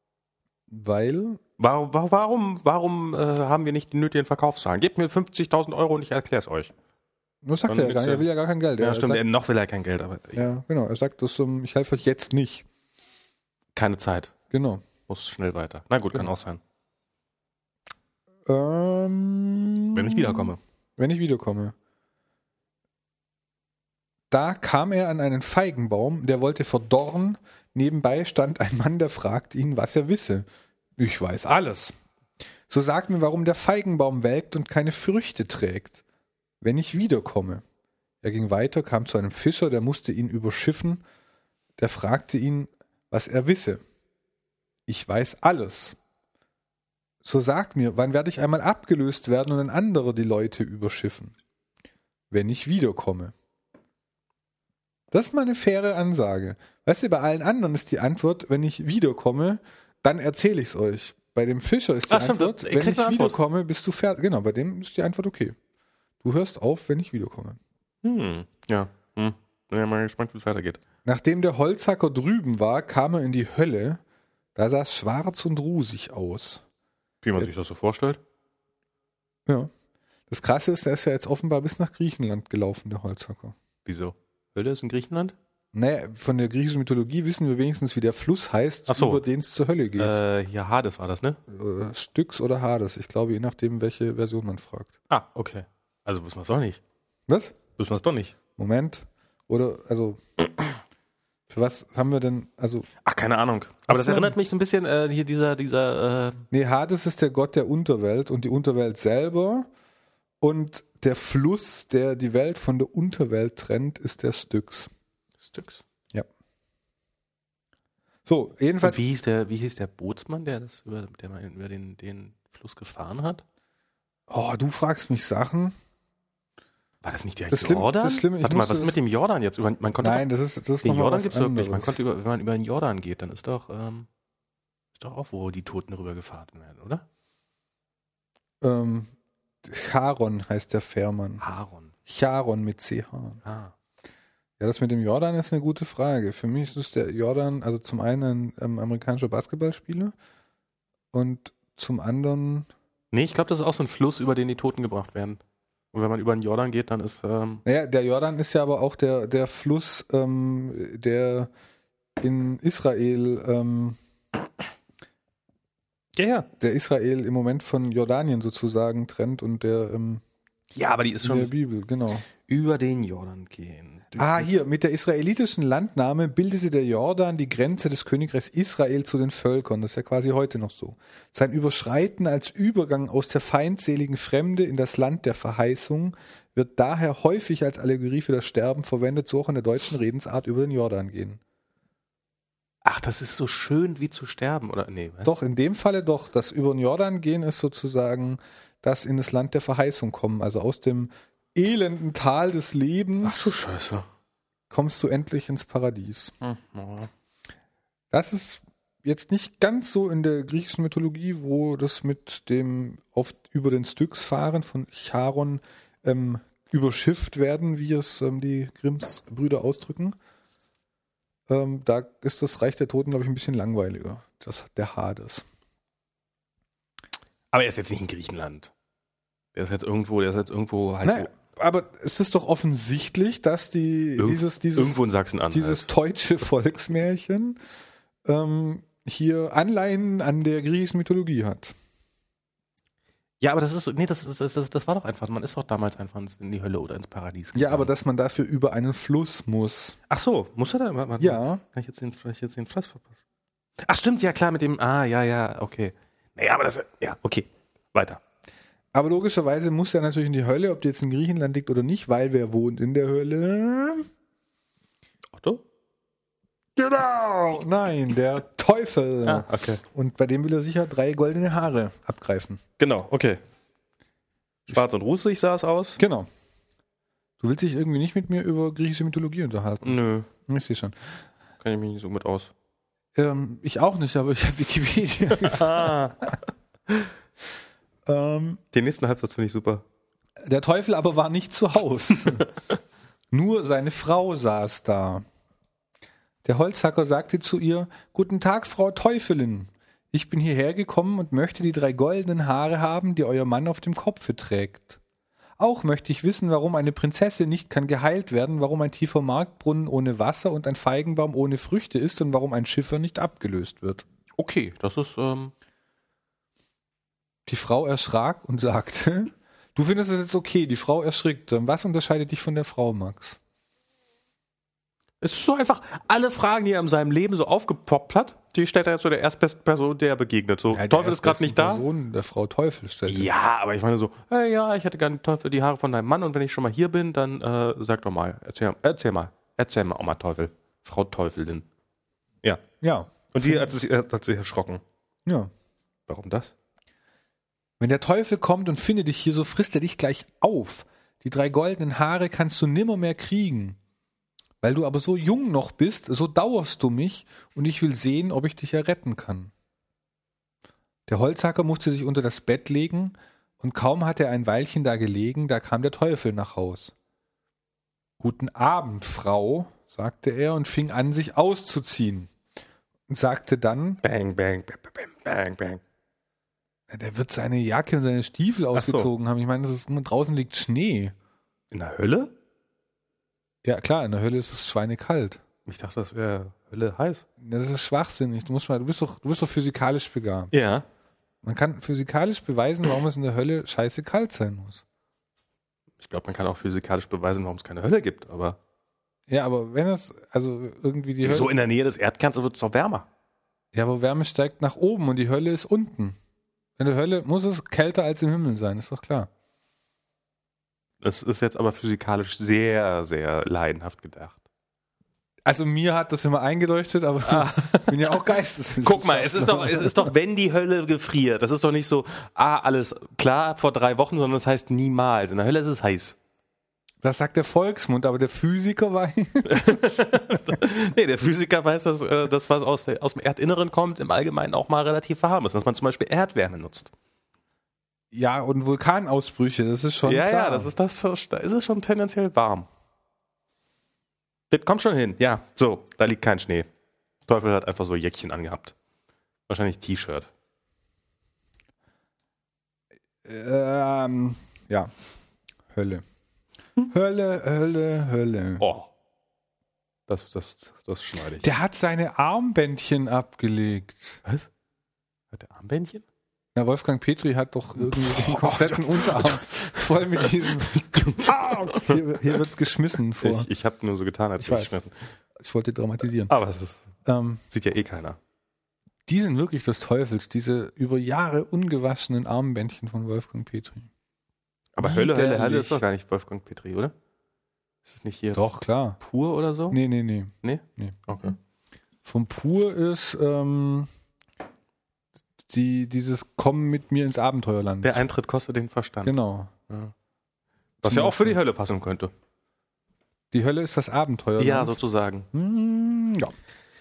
B: Weil?
A: Warum, warum, warum äh, haben wir nicht die nötigen Verkaufszahlen? Gebt mir fünfzigtausend Euro und ich erkläre es euch.
B: Das sagt er ja gar nicht, er will ja gar kein Geld.
A: Ja,
B: er
A: stimmt,
B: sagt,
A: er, noch will er kein Geld. Aber
B: ja, genau, er sagt, das, um, ich helfe euch jetzt nicht.
A: Keine Zeit.
B: Genau.
A: Muss schnell weiter. Na gut, genau. Kann auch sein.
B: Ähm,
A: wenn ich wiederkomme.
B: Wenn ich wiederkomme. Da kam er an einen Feigenbaum, der wollte verdorren. Nebenbei stand ein Mann, der fragte ihn, was er wisse. Ich weiß alles. So sagt mir, warum der Feigenbaum welkt und keine Früchte trägt. Wenn ich wiederkomme. Er ging weiter, kam zu einem Fischer, der musste ihn überschiffen. Der fragte ihn, was er wisse. Ich weiß alles. So sag mir, wann werde ich einmal abgelöst werden und ein anderer die Leute überschiffen? Wenn ich wiederkomme. Das ist mal eine faire Ansage. Weißt du, bei allen anderen ist die Antwort, wenn ich wiederkomme, dann erzähle ich es euch. Bei dem Fischer ist die
A: Ach,
B: Antwort,
A: stimmt,
B: wenn ich wiederkomme, bist du fertig. Genau, bei dem ist die Antwort okay. Du hörst auf, wenn ich wiederkomme.
A: Hm, ja. Hm. Bin ja mal gespannt, wie es weitergeht.
B: Nachdem der Holzhacker drüben war, kam er in die Hölle. Da sah es schwarz und rusig aus.
A: Wie man
B: der,
A: sich das so vorstellt?
B: Ja. Das Krasse ist, er ist ja jetzt offenbar bis nach Griechenland gelaufen, der Holzhacker.
A: Wieso? Hölle ist in Griechenland?
B: Naja, von der griechischen Mythologie wissen wir wenigstens, wie der Fluss heißt,
A: Ach so.
B: über den es zur Hölle geht.
A: Äh, ja, Hades war das, ne?
B: Äh, Styx oder Hades. Ich glaube, je nachdem, welche Version man fragt.
A: Ah, okay. Also wissen wir es doch nicht.
B: Was?
A: Wissen wir es doch nicht.
B: Moment. Oder, also, für was haben wir denn, also...
A: Ach, keine Ahnung. Aber das erinnert mich so ein bisschen, äh, hier dieser, dieser... Äh
B: Nee, Hades ist der Gott der Unterwelt und die Unterwelt selber und der Fluss, der die Welt von der Unterwelt trennt, ist der Styx.
A: Styx?
B: Ja. So, jedenfalls...
A: Und wie hieß der, wie hieß der Bootsmann, der das über, der mal über den, den Fluss gefahren hat?
B: Oh, du fragst mich Sachen...
A: War das nicht der
B: das
A: Jordan?
B: Das Schlimme,
A: Warte mal, was ist mit dem Jordan jetzt? Man konnte
B: Nein,
A: doch,
B: das ist, das ist
A: den
B: noch mal
A: Jordan
B: was
A: gibt's wirklich. Man
B: anderes.
A: konnte über, wenn man über den Jordan geht, dann ist doch, ähm, Ist doch auch, wo die Toten rübergefahren werden, oder?
B: Ähm, Charon heißt der Fährmann.
A: Aaron.
B: Charon mit C H.
A: Ah.
B: Ja, das mit dem Jordan ist eine gute Frage. Für mich ist der Jordan, also zum einen ein ähm, amerikanischer Basketballspieler und zum anderen...
A: Nee, ich glaube, das ist auch so ein Fluss, über den die Toten gebracht werden. Und wenn man über den Jordan geht, dann ist... Ähm
B: Naja, der Jordan ist ja aber auch der, der Fluss, ähm, der in Israel... Ähm,
A: ja, ja.
B: der Israel im Moment von Jordanien sozusagen trennt und der... Ähm,
A: Ja, aber die ist
B: in
A: schon
B: der Bibel, genau.
A: über den Jordan gehen.
B: Ah, hier, mit der israelitischen Landnahme bildete der Jordan die Grenze des Königreichs Israel zu den Völkern. Das ist ja quasi heute noch so. Sein Überschreiten als Übergang aus der feindseligen Fremde in das Land der Verheißung wird daher häufig als Allegorie für das Sterben verwendet, so auch in der deutschen Redensart über den Jordan gehen.
A: Ach, das ist so schön wie zu sterben, oder? Nee. Was?
B: Doch, in dem Falle doch. Das über den Jordan gehen ist sozusagen das in das Land der Verheißung kommen. Also aus dem elenden Tal des Lebens
A: Ach so, Scheiße.
B: kommst du endlich ins Paradies.
A: Hm, ja.
B: Das ist jetzt nicht ganz so in der griechischen Mythologie, wo das mit dem oft über den Styx-Fahren von Charon ähm, überschifft werden, wie es ähm, die Grimms Brüder ausdrücken. Ähm, da ist das Reich der Toten, glaube ich, ein bisschen langweiliger. Das der Hades.
A: Aber er ist jetzt nicht in Griechenland. Der ist jetzt irgendwo, der ist jetzt irgendwo halt.
B: Naja, aber es ist doch offensichtlich, dass die
A: Irgend,
B: dieses, dieses,
A: irgendwo in Sachsen-Anhalt.
B: dieses deutsche Volksmärchen ähm, hier Anleihen an der griechischen Mythologie hat.
A: Ja, aber das ist, nee, das, ist, das, das war doch einfach, man ist doch damals einfach in die Hölle oder ins Paradies gegangen.
B: Ja, aber dass man dafür über einen Fluss muss.
A: Ach so, muss er da immer?
B: Ja.
A: Kann ich jetzt den, vielleicht jetzt den Fluss verpassen? Ach stimmt, ja klar, mit dem, ah, ja, ja, okay. Naja, aber das, ja, okay, weiter.
B: Aber logischerweise muss er natürlich in die Hölle, ob die jetzt in Griechenland liegt oder nicht, weil wer wohnt in der Hölle?
A: Otto?
B: Genau! Nein, der Teufel.
A: Ah, okay.
B: Und bei dem will er sicher drei goldene Haare abgreifen.
A: Genau, okay. Schwarz und rußig sah es aus.
B: Genau. Du willst dich irgendwie nicht mit mir über griechische Mythologie unterhalten?
A: Nö.
B: Ich sehe schon.
A: Kann ich mich nicht so mit aus.
B: Ähm, ich auch nicht, aber ich habe Wikipedia. ähm,
A: Den nächsten Halbsatz finde ich super.
B: Der Teufel aber war nicht zu Haus. Nur seine Frau saß da. Der Holzhacker sagte zu ihr: Guten Tag, Frau Teufelin. Ich bin hierher gekommen und möchte die drei goldenen Haare haben, die euer Mann auf dem Kopfe trägt. Auch möchte ich wissen, warum eine Prinzessin nicht kann geheilt werden, warum ein tiefer Marktbrunnen ohne Wasser und ein Feigenbaum ohne Früchte ist und warum ein Schiffer nicht abgelöst wird.
A: Okay, das ist, ähm...
B: Die Frau erschrak und sagte: Du findest es jetzt okay, die Frau erschrickte. Was unterscheidet dich von der Frau, Max?
A: Es ist so einfach, alle Fragen, die er in seinem Leben so aufgepoppt hat, die stellt er jetzt so der erstbesten Person, der er begegnet. So,
B: Ja,
A: Teufel ist gerade nicht da.
B: Person der Frau Teufel stellte.
A: Ja, aber ich meine so, hey, ja, ich hätte gerne Teufel die Haare von deinem Mann und wenn ich schon mal hier bin, dann äh, sag doch mal, erzähl, erzähl mal, erzähl mal, Oma Teufel, Frau Teufelin. Ja.
B: Ja.
A: Und die hat sich, hat sich erschrocken.
B: Ja.
A: Warum das?
B: Wenn der Teufel kommt und findet dich hier, so frisst er dich gleich auf. Die drei goldenen Haare kannst du nimmer mehr kriegen. Weil du aber so jung noch bist, so dauerst du mich und ich will sehen, ob ich dich erretten kann. Der Holzhacker musste sich unter das Bett legen und kaum hatte er ein Weilchen da gelegen, da kam der Teufel nach Haus. Guten Abend, Frau, sagte er und fing an, sich auszuziehen und sagte dann,
A: Bang, bang, bang, bang, bang, bang.
B: Der wird seine Jacke und seine Stiefel ausgezogen so. haben. Ich meine, das ist, draußen liegt Schnee.
A: In der Hölle?
B: Ja, klar, in der Hölle ist es schweinekalt.
A: Ich dachte, das wäre Hölle heiß.
B: Das ist schwachsinnig. Du musst mal, du bist doch, du bist doch physikalisch begabt.
A: Ja.
B: Man kann physikalisch beweisen, warum es in der Hölle scheiße kalt sein muss.
A: Ich glaube, man kann auch physikalisch beweisen, warum es keine Hölle gibt, aber.
B: Ja, aber wenn es, also irgendwie die Hölle.
A: So in der Nähe des Erdkerns wird es doch wärmer.
B: Ja, aber Wärme steigt nach oben und die Hölle ist unten. In der Hölle muss es kälter als im Himmel sein, ist doch klar.
A: Das ist jetzt aber physikalisch sehr, sehr leidenhaft gedacht.
B: Also mir hat das immer eingedeutet, aber ah. ich bin ja auch Geisteswissenschaftler.
A: Guck mal, es ist doch, es ist doch, wenn die Hölle gefriert, das ist doch nicht so, ah, alles klar vor drei Wochen, sondern das heißt niemals. In der Hölle ist es heiß.
B: Das sagt der Volksmund, aber der Physiker weiß.
A: Nee, der Physiker weiß, dass äh, das, was aus, der, aus dem Erdinneren kommt, im Allgemeinen auch mal relativ warm ist. Dass man zum Beispiel Erdwärme nutzt.
B: Ja, und Vulkanausbrüche, das ist schon
A: ja,
B: klar.
A: Ja, das ist das, da ist es schon tendenziell warm. Das kommt schon hin. Ja, so, da liegt kein Schnee. Teufel hat einfach so Jäckchen angehabt. Wahrscheinlich T-Shirt.
B: Ähm, ja. Hölle. Hölle, Hölle, Hölle.
A: Oh. Das, das, das schneide ich.
B: Der hat seine Armbändchen abgelegt.
A: Was? Hat der Armbändchen?
B: Na, Wolfgang Petri hat doch irgendwie den kompletten Unterarm voll mit diesem ah, hier, hier wird geschmissen vor.
A: Ich, ich habe nur so getan, als
B: ich
A: ich
B: weiß.
A: geschmissen.
B: Ich wollte dramatisieren.
A: Aber es ist,
B: ähm,
A: sieht ja eh keiner.
B: Die sind wirklich des Teufels, diese über Jahre ungewaschenen Armbändchen von Wolfgang Petri.
A: Aber
B: Widerlich.
A: Hölle, Hölle, Hölle ist doch gar nicht Wolfgang Petri, oder? Ist es nicht hier
B: Doch, klar.
A: Pur oder so?
B: Nee, nee, nee.
A: Nee?
B: Nee.
A: Okay.
B: Vom Pur ist ähm, die, dieses Komm mit mir ins Abenteuerland.
A: Der Eintritt kostet den Verstand.
B: Genau.
A: Ja. Was ja auch für die Hölle passen könnte.
B: Die Hölle ist das Abenteuerland.
A: Ja, sozusagen.
B: Hm, ja.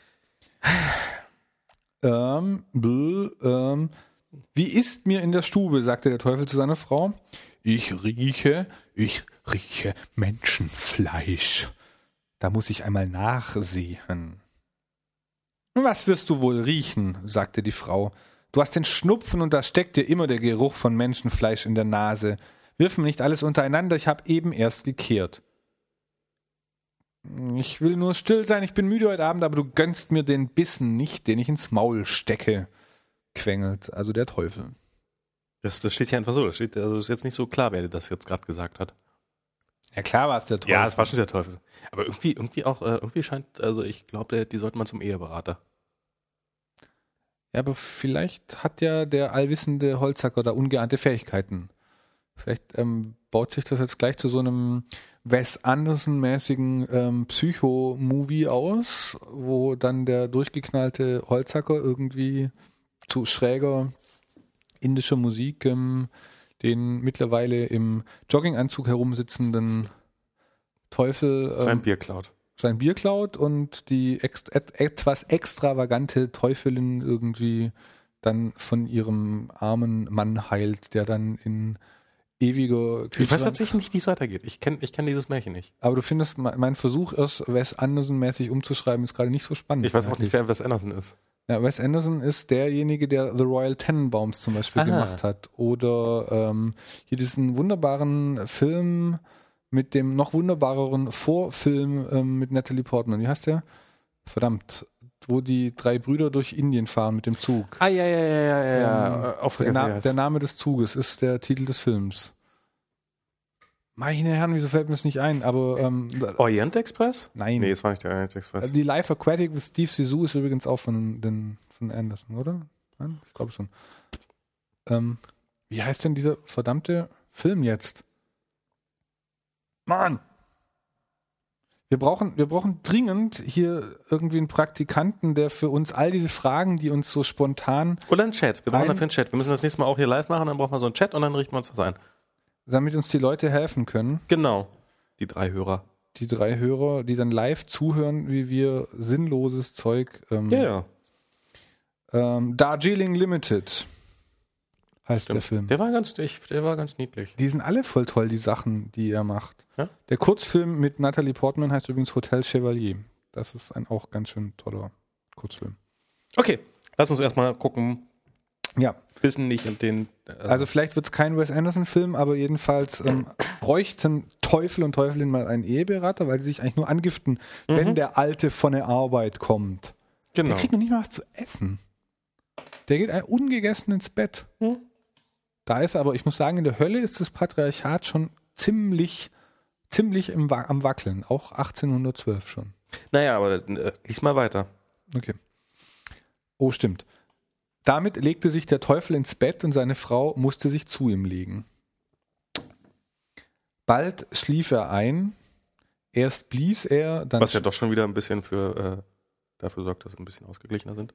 B: ähm, bl, ähm, wie ist mir in der Stube, sagte der Teufel zu seiner Frau. Ich rieche, ich rieche Menschenfleisch. Da muss ich einmal nachsehen. Was wirst du wohl riechen, sagte die Frau. Du hast den Schnupfen und da steckt dir immer der Geruch von Menschenfleisch in der Nase. Wirf mir nicht alles untereinander, ich habe eben erst gekehrt. Ich will nur still sein, ich bin müde heute Abend, aber du gönnst mir den Bissen nicht, den ich ins Maul stecke, quengelt also der Teufel.
A: Das, das steht hier einfach so. Das steht, also ist jetzt nicht so klar, wer das jetzt gerade gesagt hat.
B: Ja, klar war es der Teufel.
A: Ja, es war schon der Teufel. Aber irgendwie, irgendwie auch, äh, irgendwie scheint, also ich glaube, die sollten mal zum Eheberater.
B: Ja, aber vielleicht hat ja der allwissende Holzhacker da ungeahnte Fähigkeiten. Vielleicht ähm, baut sich das jetzt gleich zu so einem Wes Anderson-mäßigen ähm, Psycho-Movie aus, wo dann der durchgeknallte Holzhacker irgendwie zu schräger indischer Musik ähm, den mittlerweile im Jogginganzug herumsitzenden Teufel ähm,
A: Sein Bier klaut.
B: sein Bier klaut und die ex- et- etwas extravagante Teufelin irgendwie dann von ihrem armen Mann heilt, der dann in ewiger
A: Ich weiß tatsächlich nicht, wie es weitergeht. Ich kenne ich kenn dieses Märchen nicht.
B: Aber du findest, mein Versuch, es Wes Anderson-mäßig umzuschreiben, ist gerade nicht so spannend.
A: Ich weiß auch
B: eigentlich.
A: nicht, wer Wes Anderson ist.
B: Ja, Wes Anderson ist derjenige, der The Royal Tenenbaums zum Beispiel
A: Aha.
B: gemacht hat. Oder ähm, hier diesen wunderbaren Film mit dem noch wunderbareren Vorfilm ähm, mit Natalie Portman. Wie heißt der? Verdammt. Wo die drei Brüder durch Indien fahren mit dem Zug.
A: Ah, ja, ja, ja, ja, ja.
B: Ähm,
A: ja. Auch
B: der,
A: vergessen,
B: Na-
A: wie heißt.
B: der Name des Zuges ist der Titel des Films. Meine Herren, wieso fällt mir das nicht ein? Aber ähm,
A: Orient Express?
B: nein.
A: Nee, es war nicht der Orient Express.
B: Die Life Aquatic mit Steve Zissou ist übrigens auch von, den, von Anderson, oder? Nein? Ich glaube schon. Ähm, wie heißt denn dieser verdammte Film jetzt? Mann! Wir brauchen, wir brauchen dringend hier irgendwie einen Praktikanten, der für uns all diese Fragen, die uns so spontan,
A: Oder ein Chat. Wir brauchen
B: Ein-
A: dafür einen Chat. Wir müssen das nächste Mal auch hier live machen, dann brauchen wir so einen Chat und dann richten wir uns das ein.
B: damit uns die Leute helfen können,
A: Genau. Die drei Hörer.
B: die drei Hörer, die dann live zuhören, wie wir sinnloses Zeug. Ähm,
A: Ja, ja.
B: ähm, Darjeeling Limited heißt der
A: Stimmt.
B: Film.
A: Der war ganz, ich, der war ganz niedlich.
B: Die sind alle voll toll, die Sachen, die er macht.
A: Ja?
B: Der Kurzfilm mit Natalie Portman heißt übrigens Hotel Chevalier. Das ist ein auch ganz schön toller Kurzfilm.
A: Okay, lass uns erstmal gucken.
B: Ja,
A: Wissen nicht und den. Äh,
B: also vielleicht wird es kein Wes Anderson-Film, aber jedenfalls ähm, bräuchten Teufel und Teufelin mal einen Eheberater, weil sie sich eigentlich nur angiften,
A: Mhm.
B: wenn der Alte von der Arbeit kommt.
A: genau.
B: Der kriegt noch nicht mal was zu essen. Der geht ein ungegessen ins Bett.
A: Hm.
B: Da ist aber, ich muss sagen, in der Hölle ist das Patriarchat schon ziemlich, ziemlich im, Wa- am Wackeln. Auch achtzehnhundertzwölf schon.
A: Naja, aber äh, lies mal weiter.
B: Okay. Oh, stimmt. Damit legte sich der Teufel ins Bett und seine Frau musste sich zu ihm legen. Bald schlief er ein. Erst blies er, dann
A: Was ja doch schon wieder ein bisschen für äh, dafür sorgt, dass wir ein bisschen ausgeglichener sind.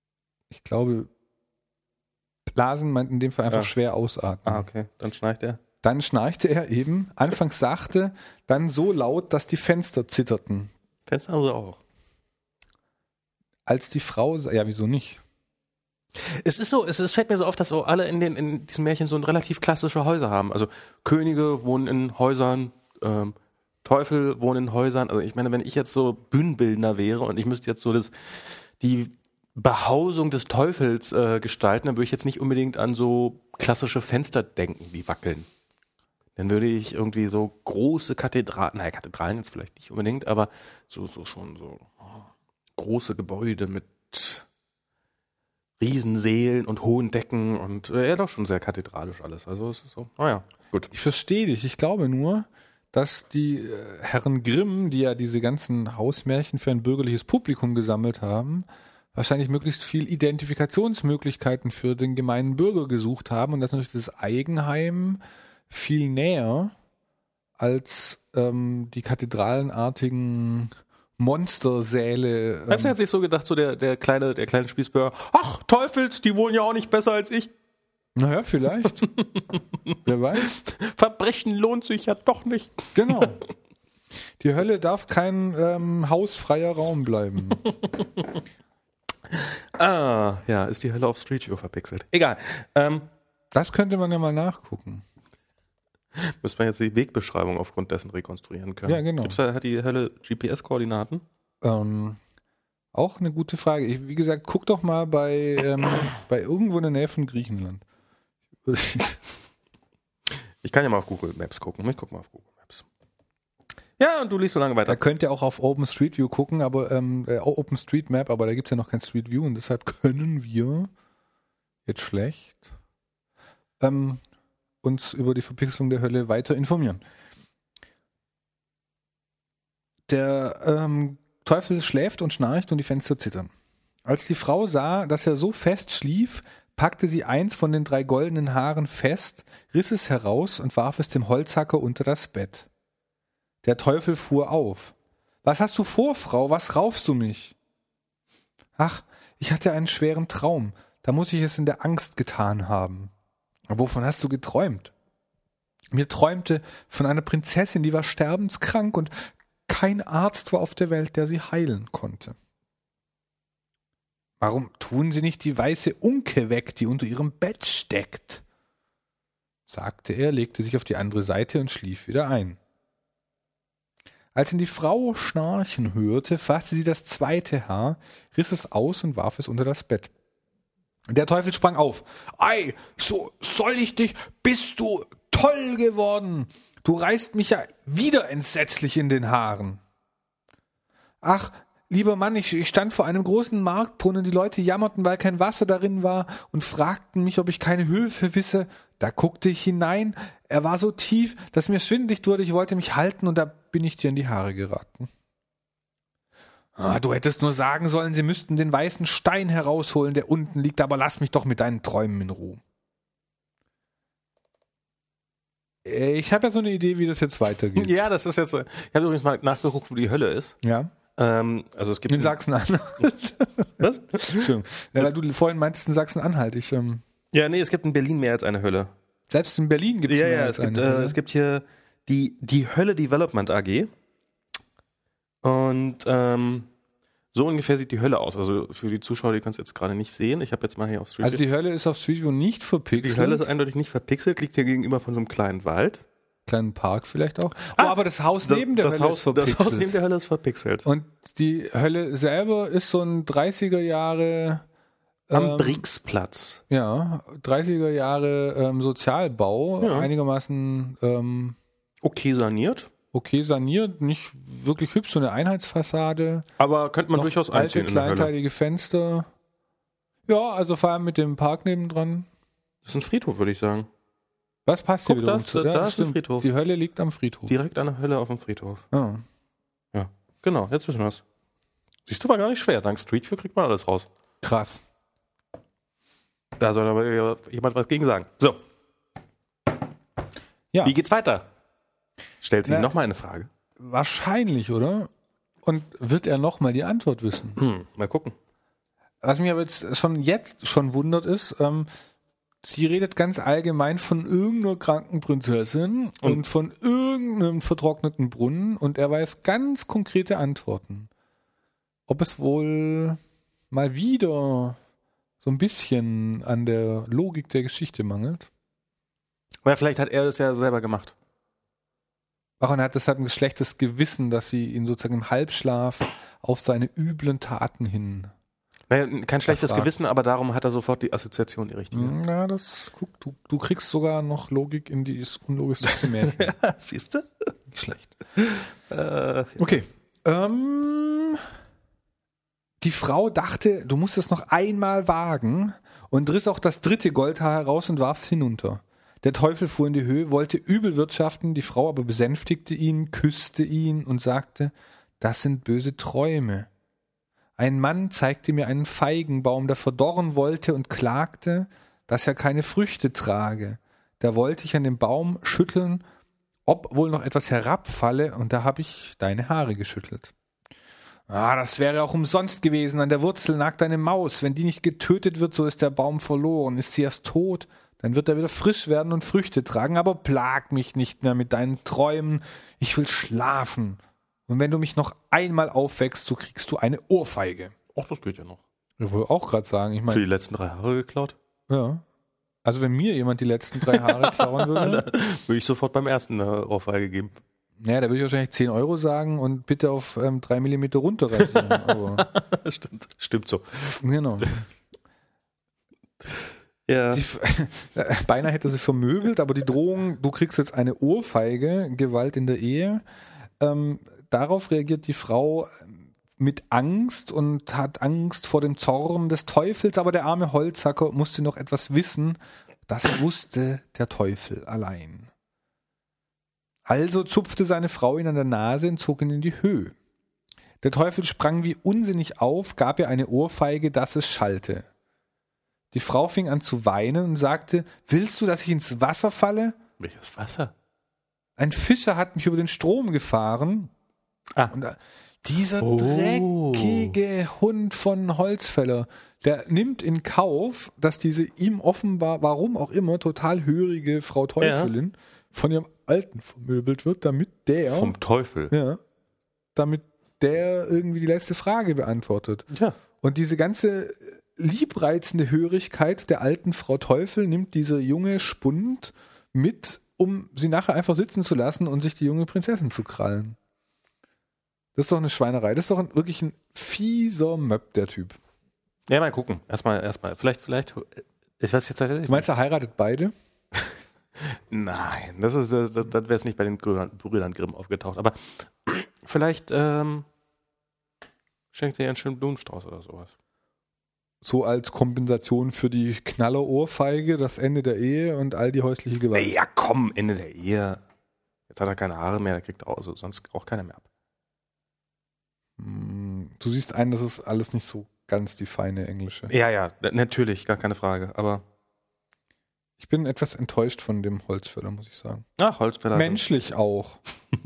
B: ich glaube, Blasen meint in dem Fall einfach
A: Ja.
B: schwer ausatmen.
A: Ah, okay. Dann schnarcht er.
B: Dann schnarchte er eben, anfangs sachte, dann so laut, dass die Fenster zitterten.
A: Fenster haben sie auch.
B: Als die Frau, sa- ja, wieso nicht?
A: Es ist so, es, es fällt mir so auf, dass so alle in, den, in diesem Märchen so ein relativ klassische Häuser haben. Also Könige wohnen in Häusern, ähm, Teufel wohnen in Häusern. Also ich meine, wenn ich jetzt so Bühnenbildner wäre und ich müsste jetzt so das, die Behausung des Teufels äh, gestalten, dann würde ich jetzt nicht unbedingt an so klassische Fenster denken, die wackeln. Dann würde ich irgendwie so große Kathedralen, naja, Kathedralen jetzt vielleicht nicht unbedingt, aber so, so schon so oh, große Gebäude mit Riesensälen und hohen Decken und äh, ja, doch schon sehr kathedralisch alles. Also es ist so, naja, gut.
B: Ich verstehe dich. Ich glaube nur, dass die äh, Herren Grimm, die ja diese ganzen Hausmärchen für ein bürgerliches Publikum gesammelt haben, wahrscheinlich möglichst viel Identifikationsmöglichkeiten für den gemeinen Bürger gesucht haben und dass natürlich das Eigenheim viel näher als ähm, die kathedralenartigen Monstersäle. Ähm,
A: Weißt du, hat sich so gedacht, so der, der kleine, der kleine Spießbürger, ach, Teufels, die wohnen ja auch nicht besser als ich.
B: naja, vielleicht. Wer weiß.
A: Verbrechen lohnt sich ja doch nicht.
B: Genau. Die Hölle darf kein ähm, hausfreier Raum bleiben.
A: Ah, ja, ist die Hölle auf Street View verpixelt. Egal. Ähm,
B: Das könnte man ja mal nachgucken.
A: müssen wir jetzt die Wegbeschreibung aufgrund dessen rekonstruieren können.
B: Ja, genau.
A: Gibt's da, hat die Hölle G P S-Koordinaten?
B: Ähm, auch eine gute Frage. Ich, wie gesagt, guck doch mal bei, ähm, bei irgendwo in der Nähe von Griechenland.
A: Ich kann ja mal auf Google Maps gucken. Ich guck mal auf Google Maps. Ja, und du liest so lange weiter.
B: Da könnt ihr auch auf OpenStreetView gucken, aber ähm, äh, OpenStreetMap, aber da gibt es ja noch kein Street View und deshalb können wir jetzt schlecht ähm, uns über die Verpixelung der Hölle weiter informieren. Der ähm, Teufel schläft und schnarcht und die Fenster zittern. Als die Frau sah, dass er so fest schlief, packte sie eins von den drei goldenen Haaren fest, riss es heraus und warf es dem Holzhacker unter das Bett. Der Teufel fuhr auf. »Was hast du vor, Frau? Was raufst du mich?« »Ach, ich hatte einen schweren Traum. Da muss ich es in der Angst getan haben.« »Wovon hast du geträumt?« »Mir träumte von einer Prinzessin, die war sterbenskrank und kein Arzt war auf der Welt, der sie heilen konnte.« »Warum tun Sie nicht die weiße Unke weg, die unter Ihrem Bett steckt?« sagte er, legte sich auf die andere Seite und schlief wieder ein. Als ihn die Frau schnarchen hörte, fasste sie das zweite Haar, riss es aus und warf es unter das Bett. Der Teufel sprang auf. »Ei, so soll ich dich, bist du toll geworden! Du reißt mich ja wieder entsetzlich in den Haaren!« »Ach, lieber Mann, ich, ich stand vor einem großen Marktbrunnen, die Leute jammerten, weil kein Wasser darin war und fragten mich, ob ich keine Hilfe wisse. Da guckte ich hinein, er war so tief, dass mir schwindelig wurde, ich wollte mich halten und da bin ich dir in die Haare geraten.« »Ah, du hättest nur sagen sollen, sie müssten den weißen Stein herausholen, der unten liegt, aber lass mich doch mit deinen Träumen in Ruhe.« Ich habe ja so eine Idee, wie das jetzt weitergeht.
A: Ja, das ist jetzt. Ich habe übrigens mal nachgeguckt, wo die Hölle ist.
B: Ja.
A: Ähm, also es gibt
B: In Sachsen-Anhalt.
A: Was?
B: Entschuldigung. Ja, weil du vorhin meintest in Sachsen-Anhalt. Ich, ähm,
A: Ja, nee, es gibt in Berlin mehr als eine Hölle.
B: selbst in Berlin gibt es
A: Ja,
B: mehr
A: ja,
B: als
A: es gibt,
B: eine.
A: äh,
B: Hölle.
A: es gibt hier die, die Hölle Development A G. Und ähm, so ungefähr sieht die Hölle aus. Also für die Zuschauer, die können es jetzt gerade nicht sehen. Ich habe jetzt mal hier auf Street
B: Also die Hölle ist auf Street View nicht verpixelt.
A: Die Hölle ist eindeutig nicht verpixelt, liegt hier gegenüber von so einem kleinen Wald.
B: Kleinen Park vielleicht auch. Oh,
A: Ah,
B: aber das Haus
A: Das,
B: neben der
A: das,
B: Hölle
A: Haus,
B: ist verpixelt.
A: das Haus neben der Hölle ist verpixelt.
B: Und die Hölle selber ist so ein dreißiger Jahre
A: Am
B: ähm,
A: Brixplatz.
B: ja, dreißiger Jahre ähm, Sozialbau,
A: Ja.
B: einigermaßen ähm,
A: Okay saniert.
B: okay saniert, nicht wirklich hübsch, so eine Einheitsfassade.
A: Aber könnte man
B: Noch
A: durchaus
B: alte,
A: einziehen in der Hölle.
B: kleinteilige Fenster. Ja, also vor allem mit dem Park nebendran.
A: Das ist ein Friedhof, würde ich sagen.
B: Was passt
A: Guck,
B: hier
A: da
B: wiederum
A: ist-
B: zu?
A: da
B: Ja,
A: ist ein
B: stimmt.
A: Friedhof.
B: Die Hölle liegt am Friedhof.
A: Direkt an der Hölle auf dem Friedhof.
B: Ah.
A: Ja. Genau, jetzt wissen wir es. Siehst du, war gar nicht schwer. Dank Street View kriegt man alles raus.
B: Krass.
A: Da soll aber jemand was gegen sagen. So,
B: Ja,
A: wie geht's weiter? Stellt sie
B: Na-
A: nochmal eine Frage.
B: wahrscheinlich, oder? Und wird er nochmal die Antwort wissen?
A: Hm, mal gucken.
B: Was mich aber jetzt schon jetzt schon wundert ist, ähm, Sie redet ganz allgemein von irgendeiner kranken Prinzessin und, und von irgendeinem vertrockneten Brunnen und er weiß ganz konkrete Antworten. Ob es wohl mal wieder so ein bisschen an der Logik der Geschichte mangelt?
A: Oder vielleicht hat er das ja selber gemacht.
B: Ach, und er hat deshalb ein schlechtes Gewissen, dass sie ihn sozusagen im Halbschlaf auf seine üblen Taten hin.
A: Naja, kein schlechtes
B: erfragt.
A: Gewissen, aber darum hat er sofort die Assoziation, die richtige.
B: Ja, das, guck, du, du kriegst sogar noch Logik in dieses unlogischste Märchen.
A: Ja, siehst du?
B: Nicht schlecht.
A: Äh,
B: Okay. Ähm, die Frau dachte, du musst es noch einmal wagen und riss auch das dritte Goldhaar heraus und warf es hinunter. Der Teufel fuhr in die Höhe, wollte übel wirtschaften, die Frau aber besänftigte ihn, küsste ihn und sagte, das sind böse Träume. Ein Mann zeigte mir einen Feigenbaum, der verdorren wollte und klagte, dass er keine Früchte trage. Da wollte ich an dem Baum schütteln, ob wohl noch etwas herabfalle, und da habe ich deine Haare geschüttelt. Ah, das wäre auch umsonst gewesen. An der Wurzel nagt eine Maus. Wenn die nicht getötet wird, so ist der Baum verloren. Ist sie erst tot, dann wird er wieder frisch werden und Früchte tragen. Aber plag mich nicht mehr mit deinen Träumen. Ich will schlafen. Und wenn du mich noch einmal aufwächst, so kriegst du eine Ohrfeige.
A: Ach, das geht ja noch.
B: Ich wollte auch gerade sagen, ich
A: Für
B: meine,
A: die letzten drei Haare geklaut?
B: ja. Also wenn mir jemand die letzten drei Haare klauen würde,
A: Würde ich sofort beim ersten eine Ohrfeige geben.
B: naja, da würde ich wahrscheinlich zehn Euro sagen und bitte auf ähm, drei Millimeter runterrasieren. Aber
A: Stimmt. Stimmt so.
B: genau.
A: Ja.
B: Die, beinahe hätte sie vermöbelt, aber die Drohung, du kriegst jetzt eine Ohrfeige, Gewalt in der Ehe, ähm, darauf reagiert die Frau mit Angst und hat Angst vor dem Zorn des Teufels, aber der arme Holzhacker musste noch etwas wissen, das wusste der Teufel allein. Also zupfte seine Frau ihn an der Nase und zog ihn in die Höhe. Der Teufel sprang wie unsinnig auf, gab ihr eine Ohrfeige, dass es schallte. Die Frau fing an zu weinen und sagte, willst du, dass ich ins Wasser falle?
A: Welches Wasser?
B: Ein Fischer hat mich über den Strom gefahren.
A: Ah.
B: Und äh, dieser
A: Oh.
B: dreckige Hund von Holzfäller, der nimmt in Kauf, dass diese ihm offenbar, warum auch immer, total hörige Frau Teufelin von ihrem Alten vermöbelt wird, damit der,
A: Vom Teufel.
B: ja, damit der irgendwie die letzte Frage beantwortet.
A: Ja.
B: Und diese ganze liebreizende Hörigkeit der alten Frau Teufel nimmt dieser junge Spund mit, um sie nachher einfach sitzen zu lassen und sich die junge Prinzessin zu krallen. Das ist doch eine Schweinerei. Das ist doch ein, wirklich ein fieser Möb, der Typ.
A: Ja, mal gucken. Erstmal, erstmal. Vielleicht, vielleicht. Ich weiß jetzt tatsächlich.
B: Du meinst, er heiratet beide?
A: Nein, das ist, das, das wäre es nicht bei den Brüdern, Brüdern Grimm aufgetaucht. Aber vielleicht ähm, schenkt er ihr einen schönen Blumenstrauß oder sowas.
B: So als Kompensation für die Knallerohrfeige, das Ende der Ehe und all die häusliche Gewalt.
A: Ja, komm, Ende der Ehe. Jetzt hat er keine Haare mehr, er kriegt auch, also sonst auch keiner mehr ab.
B: Du siehst ein, das ist alles nicht so ganz die feine englische.
A: Ja, ja, natürlich, gar keine Frage. Aber
B: Ich bin etwas enttäuscht von dem Holzfäller, muss ich sagen.
A: ach, Holzfäller.
B: Menschlich auch.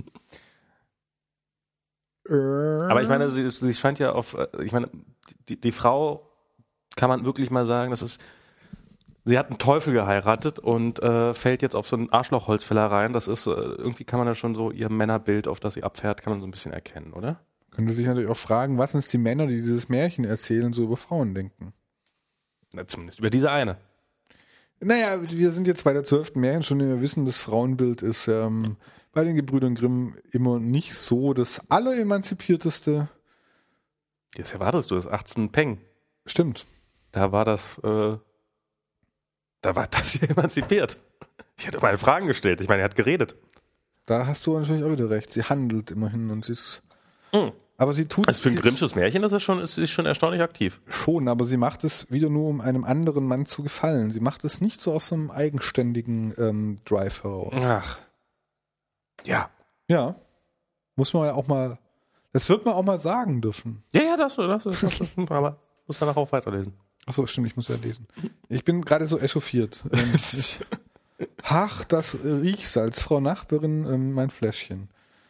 A: Aber ich meine, sie, sie scheint ja auf, ich meine, die, die Frau, kann man wirklich mal sagen, das ist, sie hat einen Teufel geheiratet und äh, fällt jetzt auf so einen Arschloch-Holzfäller rein. Das ist, äh, irgendwie kann man da schon so ihr Männerbild, auf das sie abfährt, kann man so ein bisschen erkennen, oder?
B: Könnte sich natürlich auch fragen, was uns die Männer, die dieses Märchen erzählen, so über Frauen denken.
A: Na, zumindest über diese eine.
B: Naja, wir sind jetzt bei der zwölften Märchen schon, wir wissen, das Frauenbild ist ähm, bei den Gebrüdern Grimm immer nicht so das alleremanzipierteste.
A: Jetzt erwartest du das achtzehn Peng.
B: Stimmt.
A: Da war das, äh, da war das hier emanzipiert. Sie hat immer Fragen gestellt. Ich meine, er hat geredet.
B: Da hast du natürlich auch wieder recht. Sie handelt immerhin und sie ist.
A: Mhm.
B: Aber sie tut
A: Also für ein
B: sie
A: Grimmsches Märchen ist es schon, ist, ist schon erstaunlich aktiv.
B: schon, aber sie macht es wieder nur, um einem anderen Mann zu gefallen. Sie macht es nicht so aus einem eigenständigen ähm, Drive heraus.
A: Ach. Ja.
B: Ja. Muss man ja auch mal. Das wird man auch mal sagen dürfen.
A: Ja, ja, das, das, das, das, das aber muss danach auch weiterlesen.
B: Achso, stimmt, ich muss ja lesen. Ich bin gerade so echauffiert. Ähm, ich, ach, das Riechsalz, Frau Nachbarin, ähm, mein Fläschchen.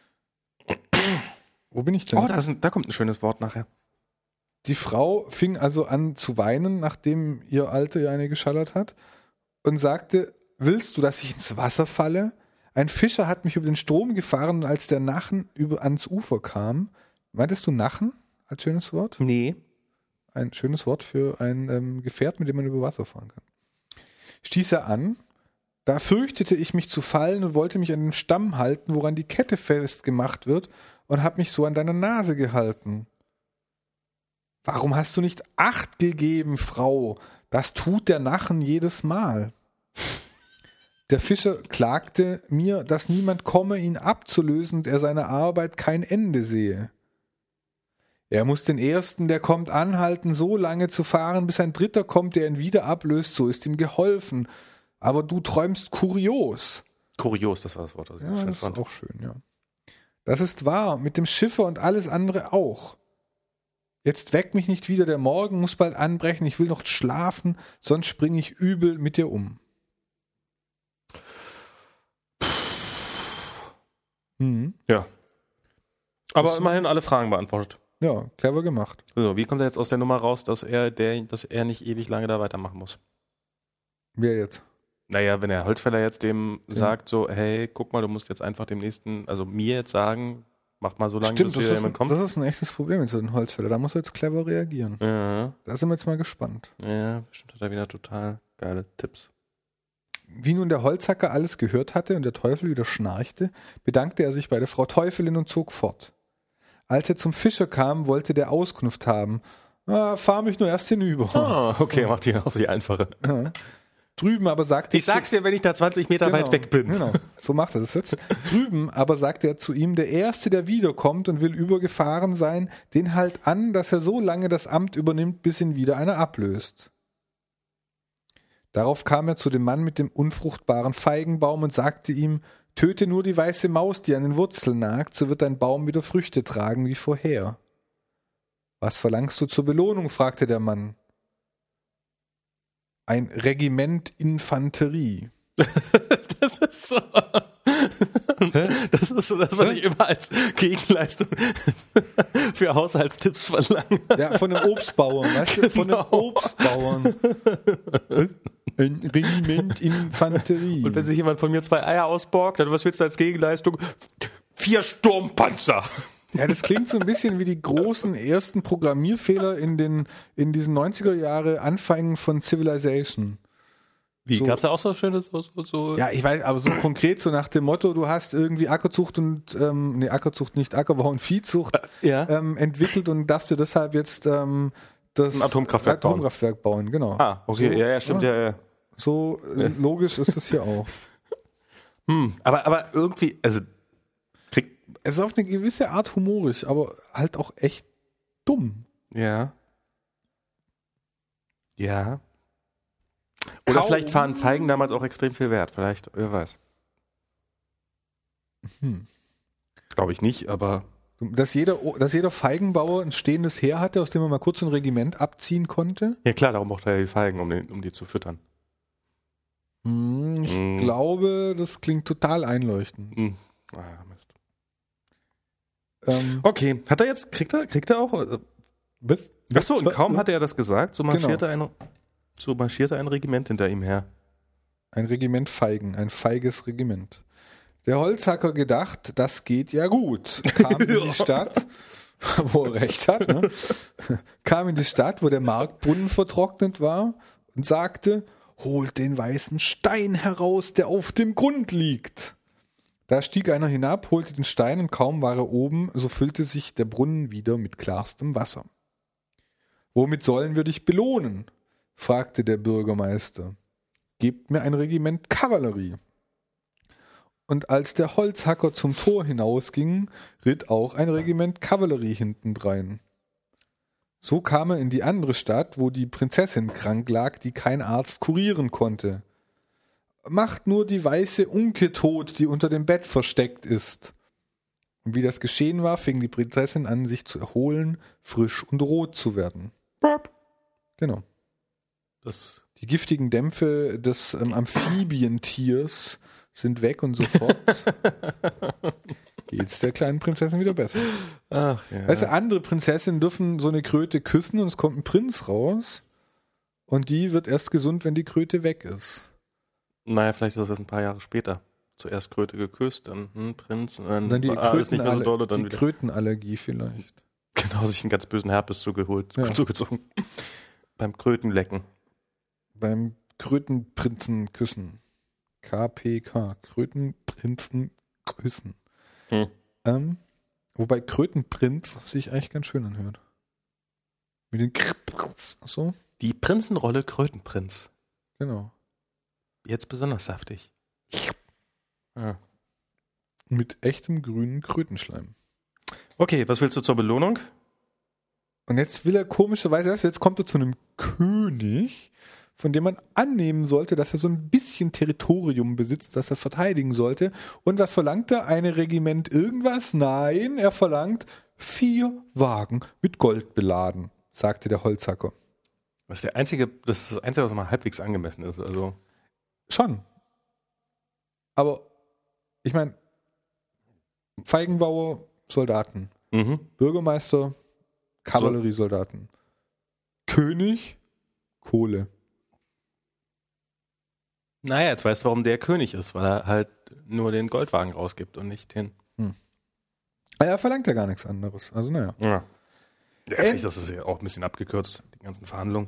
B: Wo bin ich denn?
A: Oh, da, ist ein, da kommt ein schönes Wort nachher.
B: Die Frau fing also an zu weinen, nachdem ihr Alte ihr eine geschallert hat. und sagte, willst du, dass ich ins Wasser falle? Ein Fischer hat mich über den Strom gefahren und als der Nachen über, ans Ufer kam, meintest du Nachen als schönes Wort?
A: Nee.
B: Ein schönes Wort für ein ähm, Gefährt, mit dem man über Wasser fahren kann. Stieß er an, da fürchtete ich mich zu fallen und wollte mich an den Stamm halten, woran die Kette festgemacht wird und habe mich so an deiner Nase gehalten. Warum hast du nicht Acht gegeben, Frau? Das tut der Nachen jedes Mal. Der Fischer klagte mir, dass niemand komme, ihn abzulösen und er seiner Arbeit kein Ende sehe. Er muss den Ersten, der kommt, anhalten, so lange zu fahren, bis ein Dritter kommt, der ihn wieder ablöst, so ist ihm geholfen. Aber du träumst kurios.
A: Kurios, das war das Wort, das ich
B: Ja,
A: schön
B: das
A: fand.
B: ist auch schön, ja. Das ist wahr, mit dem Schiffer und alles andere auch. Jetzt weckt mich nicht wieder, der Morgen muss bald anbrechen, ich will noch schlafen, sonst springe ich übel mit dir um. Mhm.
A: Ja. Aber
B: Das-
A: immerhin alle Fragen beantwortet.
B: Ja, clever gemacht.
A: So, wie kommt er jetzt aus der Nummer raus, dass er, der, dass er nicht ewig lange da weitermachen muss?
B: Wer jetzt?
A: Naja, wenn der Holzfäller jetzt dem ja. sagt, so, hey, guck mal, du musst jetzt einfach dem nächsten, also mir jetzt sagen, mach mal so lange,
B: Stimmt,
A: bis wieder
B: das ist,
A: jemand
B: ein,
A: kommt.
B: das ist ein echtes Problem mit so einem Holzfäller. Da muss er jetzt clever reagieren.
A: Ja,
B: Da sind wir jetzt mal gespannt.
A: ja, bestimmt hat er wieder total geile Tipps.
B: Wie nun der Holzhacker alles gehört hatte und der Teufel wieder schnarchte, bedankte er sich bei der Frau Teufelin und zog fort. Als er zum Fischer kam, wollte der Auskunft haben. Ah, fahr mich nur erst hinüber.
A: Ah, okay, macht die auf die einfache.
B: Ja. Drüben aber sagte
A: Ich sag's dir, wenn ich da zwanzig Meter
B: genau,
A: weit weg bin.
B: Genau, so macht er das jetzt. Drüben aber sagte er zu ihm, der Erste, der wiederkommt und will übergefahren sein, den halt an, dass er so lange das Amt übernimmt, bis ihn wieder einer ablöst. Darauf kam er zu dem Mann mit dem unfruchtbaren Feigenbaum und sagte ihm, töte nur die weiße Maus, die an den Wurzeln nagt, so wird dein Baum wieder Früchte tragen wie vorher. Was verlangst du zur Belohnung? Fragte der Mann. Ein Regiment Infanterie.
A: Das ist so. Das ist so das, was ich immer als Gegenleistung für Haushaltstipps verlange.
B: Ja, von den Obstbauern, weißt du? Von
A: Genau.
B: den Obstbauern. Ein Regiment Infanterie.
A: Und wenn sich jemand von mir zwei Eier ausborgt, dann was willst du als Gegenleistung? Vier Sturmpanzer.
B: Ja, das klingt so ein bisschen wie die großen ersten Programmierfehler in den in diesen neunziger Jahre Anfängen von Civilization.
A: Wie,
B: So-
A: gab's da auch so schönes, so, so, so?
B: Ja, ich weiß, aber so konkret so nach dem Motto, du hast irgendwie Ackerzucht und, ähm, nee, Ackerzucht nicht, Ackerbau und Viehzucht
A: Ja.
B: ähm, entwickelt und darfst du deshalb jetzt ähm, das
A: Ein Atomkraftwerk bauen.
B: Atomkraftwerk bauen, genau.
A: Ah, okay,
B: So,
A: ja, ja, stimmt, ja, ja.
B: So äh, logisch ist das hier auch.
A: Hm, aber, aber irgendwie, also, krieg,
B: Es ist auf eine gewisse Art humorisch, aber halt auch echt dumm.
A: ja. Ja. Oder
B: Kaum.
A: vielleicht waren Feigen damals auch extrem viel wert, vielleicht, wer weiß.
B: Hm.
A: Glaube ich nicht, aber
B: Dass jeder, dass jeder Feigenbauer ein stehendes Heer hatte, aus dem man mal kurz ein Regiment abziehen konnte.
A: ja klar, darum braucht er ja die Feigen, um, den, um die zu füttern.
B: Hm, ich
A: Hm.
B: glaube, das klingt total einleuchtend.
A: Hm. Ah, Mist.
B: Ähm,
A: Okay, hat er jetzt, kriegt er, kriegt er auch? äh,
B: was-
A: Achso, und
B: was-
A: kaum hatte er das gesagt, so marschierte,
B: Genau.
A: ein, so marschierte ein Regiment hinter ihm her.
B: Ein Regiment Feigen, ein feiges Regiment. Der Holzhacker gedacht, das geht ja gut. Kam in die Stadt, wo er recht hat, ne? Kam in die Stadt, wo der Marktbrunnen vertrocknet war und sagte, holt den weißen Stein heraus, der auf dem Grund liegt. Da stieg einer hinab, holte den Stein und kaum war er oben, so füllte sich der Brunnen wieder mit klarstem Wasser. Womit sollen wir dich belohnen? Fragte der Bürgermeister. Gebt mir ein Regiment Kavallerie. Und als der Holzhacker zum Tor hinausging, ritt auch ein Regiment Kavallerie hintendrein. So kam er in die andere Stadt, wo die Prinzessin krank lag, die kein Arzt kurieren konnte. Macht nur die weiße Unke tot, die unter dem Bett versteckt ist. Und wie das geschehen war, fing die Prinzessin an, sich zu erholen, frisch und rot zu werden. Genau.
A: Das
B: Die giftigen Dämpfe des ähm, Amphibientiers sind weg und sofort geht's der kleinen Prinzessin wieder besser.
A: Ach, ja.
B: Weißt du, andere Prinzessinnen dürfen so eine Kröte küssen und es kommt ein Prinz raus und die wird erst gesund, wenn die Kröte weg ist.
A: Naja, vielleicht ist das ein paar Jahre später. Zuerst Kröte geküsst, dann hm, Prinz, und dann,
B: Und dann die,
A: war alles nicht mehr so
B: Krötenale-
A: dolle, dann
B: die
A: wieder
B: Krötenallergie vielleicht.
A: genau sich einen ganz bösen Herpes zugeholt,
B: Ja.
A: zugezogen. Beim Krötenlecken.
B: Beim Krötenprinzen küssen. K P K. Krötenprinzen küssen.
A: Hm.
B: Ähm, wobei Krötenprinz sich eigentlich ganz schön anhört. Mit den Krpz, so.
A: Die Prinzenrolle Krötenprinz.
B: Genau.
A: Jetzt besonders saftig. Ja.
B: Mit echtem grünen Krötenschleim.
A: Okay, was willst du zur Belohnung?
B: Und jetzt will er komischerweise, erst jetzt kommt er zu einem König, von dem man annehmen sollte, dass er so ein bisschen Territorium besitzt, das er verteidigen sollte. Und was verlangt er? Eine Regiment irgendwas? Nein, er verlangt vier Wagen mit Gold beladen, sagte der Holzhacker.
A: Das ist der einzige, das ist das Einzige, was mal halbwegs angemessen ist. Also
B: Schon. Aber ich meine, Feigenbauer, Soldaten.
A: mhm.
B: Bürgermeister, Kavalleriesoldaten. König, Kohle.
A: Naja, jetzt weißt du, warum der König ist, weil er halt nur den Goldwagen rausgibt und nicht den.
B: Er verlangt ja gar nichts anderes. Also naja.
A: Ja. Ja,
B: Äh,
A: vielleicht ist das ja auch ein bisschen abgekürzt, die ganzen Verhandlungen.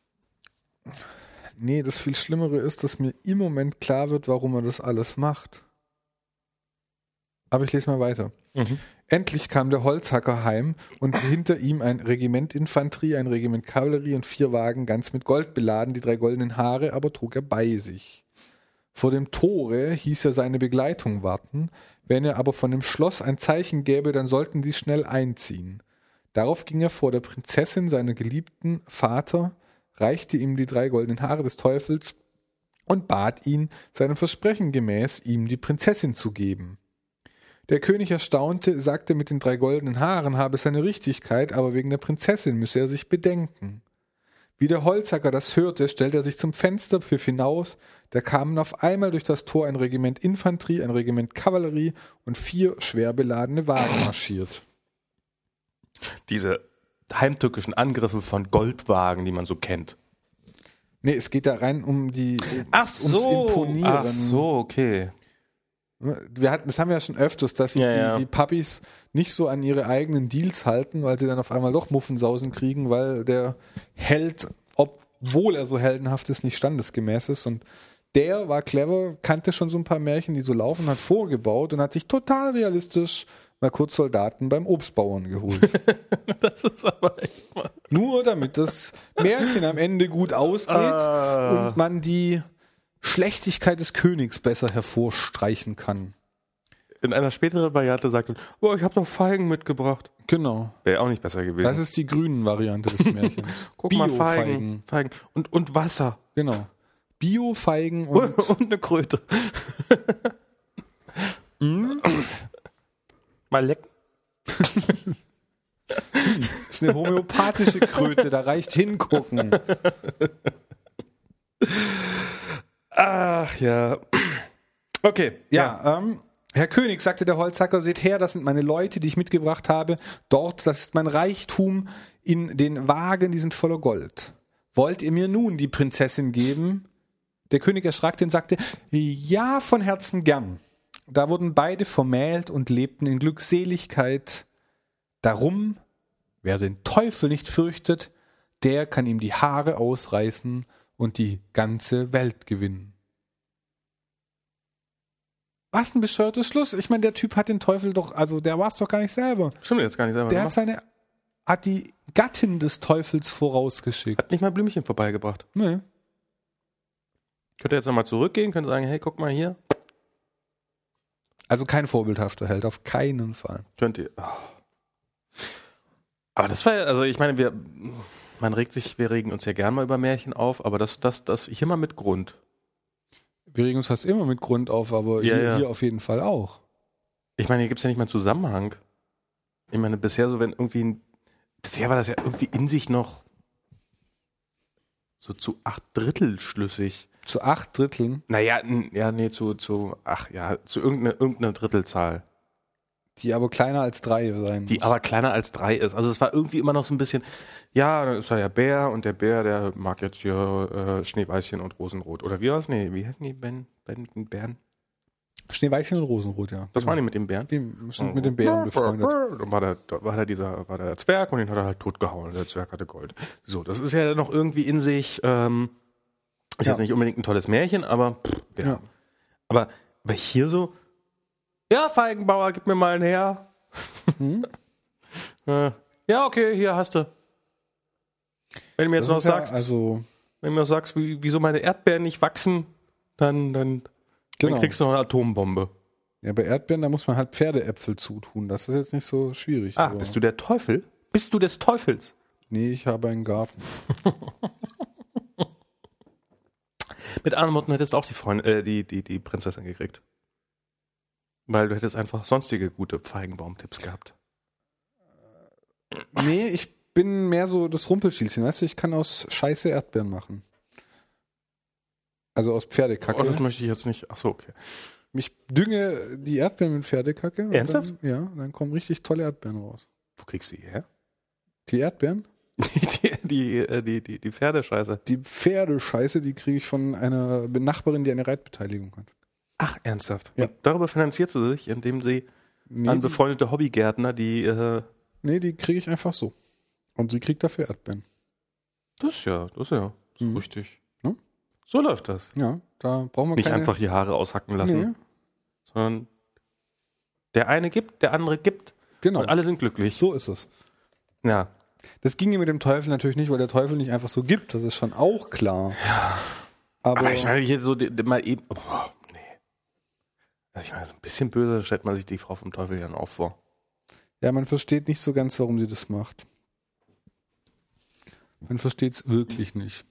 B: Nee, das viel Schlimmere ist, dass mir im Moment klar wird, warum er das alles macht. Aber ich lese mal weiter.
A: Mhm.
B: Endlich kam der Holzhacker heim und hinter ihm ein Regiment Infanterie, ein Regiment Kavallerie und vier Wagen ganz mit Gold beladen. Die drei goldenen Haare aber trug er bei sich. Vor dem Tore hieß er seine Begleitung warten. Wenn er aber von dem Schloss ein Zeichen gäbe, dann sollten sie schnell einziehen. Darauf ging er vor der Prinzessin, seiner geliebten Vater, reichte ihm die drei goldenen Haare des Teufels und bat ihn, seinem Versprechen gemäß, ihm die Prinzessin zu geben. Der König erstaunte, sagte, mit den drei goldenen Haaren habe es seine Richtigkeit, aber wegen der Prinzessin müsse er sich bedenken. Wie der Holzhacker das hörte, stellte er sich zum Fenster, pfiff hinaus, da kamen auf einmal durch das Tor ein Regiment Infanterie, ein Regiment Kavallerie und vier schwer beladene Wagen marschiert.
A: Diese heimtückischen Angriffe von Goldwagen, die man so kennt.
B: Nee, es geht da rein um die
A: Ach
B: ums
A: so,
B: Imponieren.
A: ach so, okay.
B: Wir hatten, das haben wir ja schon öfters, dass sich
A: Ja,
B: die,
A: ja.
B: die Puppies nicht so an ihre eigenen Deals halten, weil sie dann auf einmal doch Muffensausen kriegen, weil der Held, obwohl er so heldenhaft ist, nicht standesgemäß ist. Und der war clever, kannte schon so ein paar Märchen, die so laufen, hat vorgebaut und hat sich total realistisch mal kurz Soldaten beim Obstbauern geholt.
A: Das ist aber echt mal.
B: Nur damit das Märchen am Ende gut ausgeht
A: Ah.
B: und man die Schlechtigkeit des Königs besser hervorstreichen kann.
A: In einer späteren Variante sagt er, oh, ich habe doch Feigen mitgebracht.
B: Genau.
A: Wäre auch nicht besser gewesen.
B: Das ist die grünen Variante des Märchens.
A: Guck mal,
B: Bio-Feigen.
A: Feigen. Feigen. Und, und Wasser.
B: Genau. Bio-Feigen und
A: Und eine Kröte. Mal lecken.
B: ist eine homöopathische Kröte, da reicht hingucken.
A: Ach ja. Okay.
B: Ja, ähm, Herr König, sagte der Holzhacker, seht her, das sind meine Leute, die ich mitgebracht habe. Dort, das ist mein Reichtum in den Wagen, die sind voller Gold. Wollt ihr mir nun die Prinzessin geben? Der König erschrak und sagte, ja, von Herzen gern. Da wurden beide vermählt und lebten in Glückseligkeit. Darum, wer den Teufel nicht fürchtet, der kann ihm die Haare ausreißen und die ganze Welt gewinnen. Was ein bescheuerter Schluss. Ich meine, der Typ hat den Teufel doch, also der war es doch gar nicht selber.
A: Stimmt jetzt gar nicht selber.
B: Der hat seine, hat die Gattin des Teufels vorausgeschickt.
A: Hat nicht mal Blümchen vorbeigebracht.
B: Nee.
A: Könnt ihr jetzt nochmal zurückgehen, könnt ihr sagen, hey, guck mal hier.
B: Also kein vorbildhafter Held, auf keinen Fall.
A: Könnt ihr. Oh. Aber das war ja, also ich meine, wir, man regt sich, wir regen uns ja gern mal über Märchen auf, aber das, das, das hier mal mit Grund.
B: Wir regen uns fast immer mit Grund auf, aber
A: Ja,
B: hier,
A: ja.
B: hier auf jeden Fall auch.
A: Ich meine, hier gibt es ja nicht mal einen Zusammenhang. Ich meine, bisher so, wenn irgendwie ein, bisher war das ja irgendwie in sich noch so zu acht Drittel schlüssig.
B: Zu acht Dritteln.
A: Naja, n- ja, nee, zu, zu, ach ja, zu irgendeiner irgendeine Drittelzahl.
B: Die aber kleiner als drei sein
A: Die
B: muss.
A: aber kleiner als drei ist. Also es war irgendwie immer noch so ein bisschen, ja, dann ist da der Bär und der Bär, der mag jetzt hier äh, Schneeweißchen und Rosenrot. Oder wie war es? Nee, wie heißen die Ben, Ben mit den Bären?
B: Schneeweißchen und Rosenrot, ja.
A: Was waren die mit den Bären?
B: Die sind mit den Bären befreundet.
A: Dann war da, da war da dieser, war da der Zwerg und den hat er halt totgehauen. Der Zwerg hatte Gold. So, das ist ja noch irgendwie in sich, ähm, ist
B: Ja.
A: jetzt nicht unbedingt ein tolles Märchen, aber pff, ja.
B: Ja.
A: Aber, aber hier so, ja, Feigenbauer, gib mir mal einen her.
B: Hm?
A: äh, ja, okay, hier hast du. Wenn du mir jetzt
B: Das
A: noch
B: ist ja,
A: sagst,
B: also,
A: wenn du mir noch sagst, wie, wieso meine Erdbeeren nicht wachsen, dann, dann,
B: genau.
A: dann kriegst du noch eine Atombombe.
B: Ja, bei Erdbeeren, da muss man halt Pferdeäpfel zutun. Das ist jetzt nicht so schwierig.
A: Ah,
B: aber-
A: bist du der Teufel? Bist du des Teufels?
B: Nee, ich habe einen Garten.
A: Mit anderen Worten hättest du auch die, Freundin, äh, die, die, die Prinzessin gekriegt. Weil du hättest einfach sonstige gute Feigenbaum-Tipps gehabt.
B: Nee, ich bin mehr so das Rumpelstilzchen. Weißt du, ich kann aus Scheiße Erdbeeren machen. Also aus Pferdekacke.
A: Oh, das möchte ich jetzt nicht. Achso, okay.
B: Ich dünge die Erdbeeren mit Pferdekacke. und
A: Ernsthaft?
B: Dann, ja, dann kommen richtig tolle Erdbeeren raus.
A: Wo kriegst du die her?
B: Die Erdbeeren?
A: Die, die, äh, die, die, die Pferdescheiße.
B: Die Pferdescheiße, die kriege ich von einer Nachbarin, die eine Reitbeteiligung hat.
A: Ach, ernsthaft?
B: Ja.
A: Und darüber finanziert sie sich, indem sie
B: Nee,
A: an
B: die,
A: befreundete Hobbygärtner, die, äh,
B: nee, die kriege ich einfach so. Und sie kriegt dafür Erdbeeren.
A: das ist ja, das ist ja, das ist
B: Mhm.
A: richtig.
B: Ne?
A: So läuft das.
B: Ja, da brauchen wir
A: Nicht
B: keine...
A: einfach die Haare aushacken lassen,
B: Nee,
A: sondern der eine gibt, der andere gibt
B: genau.
A: und alle sind glücklich.
B: So ist es.
A: Ja.
B: Das ginge mit dem Teufel natürlich nicht, weil der Teufel nicht einfach so gibt. Das ist schon auch klar. Ja. Aber,
A: Aber ich meine, hier so die, die, mal eben. Oh, nee. Also ich meine, so ein bisschen böse stellt man sich die Frau vom Teufel ja auch vor.
B: ja, man versteht nicht so ganz, warum sie das macht. Man versteht es wirklich nicht.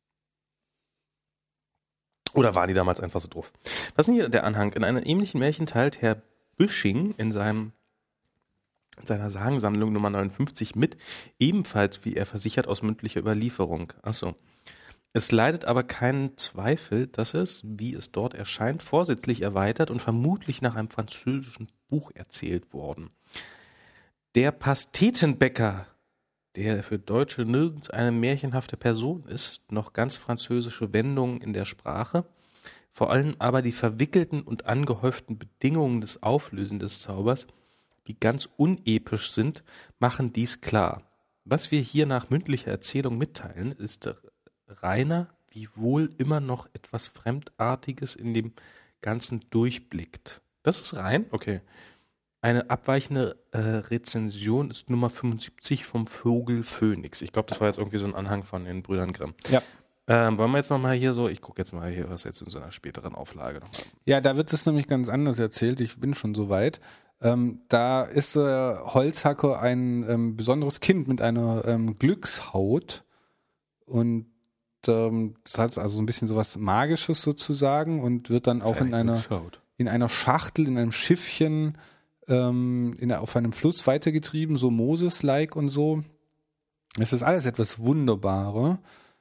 A: Oder waren die damals einfach so doof? Was ist denn hier der Anhang? In einem ähnlichen Märchen teilt Herr Büsching in seinem in seiner Sagensammlung Nummer neunundfünfzig mit, ebenfalls, wie er versichert, aus mündlicher Überlieferung. Achso. Es leidet aber keinen Zweifel, dass es, wie es dort erscheint, vorsätzlich erweitert und vermutlich nach einem französischen Buch erzählt worden. Der Pastetenbäcker, der für Deutsche nirgends eine märchenhafte Person ist, noch ganz französische Wendungen in der Sprache, vor allem aber die verwickelten und angehäuften Bedingungen des Auflösen des Zaubers, die ganz unepisch sind, machen dies klar. Was wir hier nach mündlicher Erzählung mitteilen, ist reiner, wiewohl immer noch etwas Fremdartiges in dem Ganzen durchblickt. Das ist rein? Okay. Eine abweichende äh, Rezension ist Nummer fünfundsiebzig vom Vogel Phönix. Ich glaube, das war jetzt irgendwie so ein Anhang von den Brüdern Grimm.
B: Ja.
A: Ähm, wollen wir jetzt nochmal hier so, ich gucke jetzt mal hier, was jetzt in so einer späteren Auflage nochmal.
B: Ja, da wird es nämlich ganz anders erzählt. Ich bin schon so weit. Ähm, da ist äh, Holzhacker ein ähm, besonderes Kind mit einer ähm, Glückshaut und ähm, das hat also ein bisschen sowas Magisches sozusagen und wird dann auch in einer, in einer Schachtel, in einem Schiffchen ähm, in, auf einem Fluss weitergetrieben, so Moses-like und so. Es ist alles etwas Wunderbares.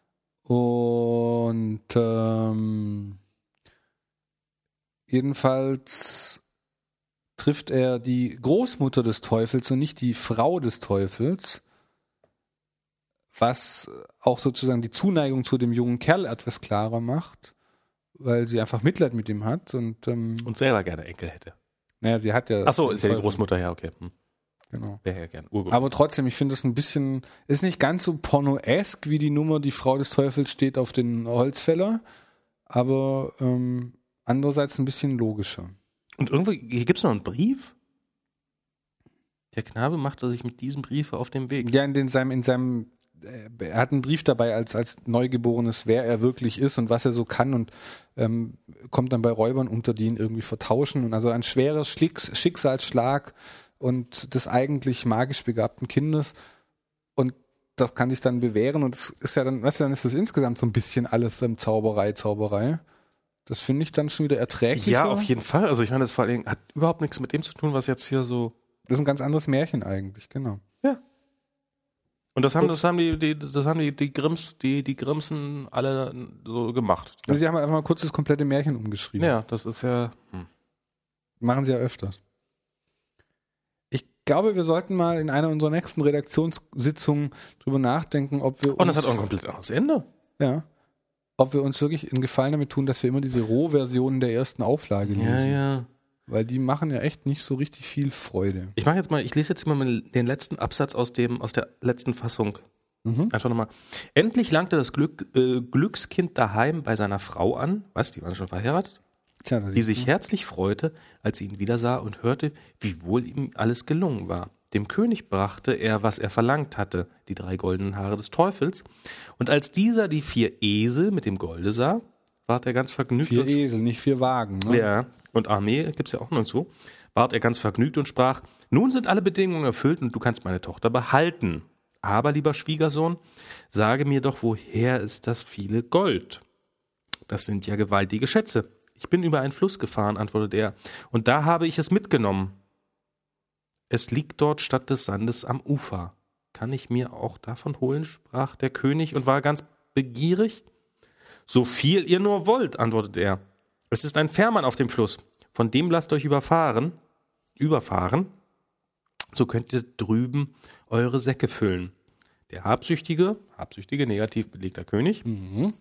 B: Und ähm, jedenfalls trifft er die Großmutter des Teufels und nicht die Frau des Teufels, was auch sozusagen die Zuneigung zu dem jungen Kerl etwas klarer macht, weil sie einfach Mitleid mit ihm hat und ähm,
A: Und selber gerne Enkel hätte.
B: naja, sie hat ja...
A: Achso, ist ja die
B: Teufel.
A: Großmutter, ja, okay. Hm.
B: Genau.
A: Wäre ja gern. Urgut.
B: Aber trotzdem, ich finde es ein bisschen, ist nicht ganz so pornoesk wie die Nummer, die Frau des Teufels steht auf den Holzfäller, aber ähm, andererseits ein bisschen logischer.
A: Und irgendwie, hier gibt es noch einen Brief? Der Knabe machte sich mit diesem Brief auf den Weg.
B: Ja, in, den, seinem, in seinem, äh, er hat einen Brief dabei als, als Neugeborenes, wer er wirklich ist und was er so kann und ähm, kommt dann bei Räubern unter, die ihn irgendwie vertauschen und also ein schwerer Schlicks, Schicksalsschlag und des eigentlich magisch begabten Kindes und das kann sich dann bewähren und es ist ja dann, weißt du, dann ist das insgesamt so ein bisschen alles ähm, Zauberei, Zauberei. Das finde ich dann schon wieder erträglicher.
A: Ja, auf jeden Fall. Also ich meine, das vor allen Dingen hat überhaupt nichts mit dem zu tun, was jetzt hier so...
B: Das ist ein ganz anderes Märchen eigentlich, genau.
A: Ja. Und das haben, das haben die, die, das haben die, die Grimms, die, die Grimmsen alle so gemacht.
B: Also sie haben einfach mal kurz das komplette Märchen umgeschrieben.
A: Ja, das ist ja... Hm.
B: Machen sie ja öfters. glaube, wir sollten mal in einer unserer nächsten Redaktionssitzungen drüber nachdenken, ob wir uns...
A: Und das hat auch ein komplett anderes Ende.
B: Ja. Ob wir uns wirklich einen Gefallen damit tun, dass wir immer diese Rohversionen der ersten Auflage lesen.
A: Ja, ja.
B: Weil die machen ja echt nicht so richtig viel Freude.
A: Ich mache jetzt mal, ich lese jetzt mal den letzten Absatz aus dem, aus der letzten Fassung. Mhm. Einfach nochmal. Endlich langte das Glück, äh, Glückskind daheim bei seiner Frau an. Was? Die waren schon verheiratet? Tja, die sich herzlich freute, als sie ihn wieder sah und hörte, wie wohl ihm alles gelungen war. Dem König brachte er, was er verlangt hatte, die drei goldenen Haare des Teufels. Und als dieser die vier Esel mit dem Golde sah, ward er ganz vergnügt.
B: Vier Esel, nicht vier Wagen. Ne?
A: Ja, und Armee gibt's ja auch noch so. Ward er ganz vergnügt und sprach, nun sind alle Bedingungen erfüllt und du kannst meine Tochter behalten. Aber, lieber Schwiegersohn, sage mir doch, woher ist das viele Gold? Das sind ja gewaltige Schätze. Ich bin über einen Fluss gefahren, antwortete er, und da habe ich es mitgenommen. Es liegt dort statt des Sandes am Ufer. Kann ich mir auch davon holen, sprach der König und war ganz begierig. So viel ihr nur wollt, antwortete er. Es ist ein Fährmann auf dem Fluss, von dem lasst euch überfahren, überfahren, so könnt ihr drüben eure Säcke füllen. Der habsüchtige, habsüchtige, negativ belegter König, mhm.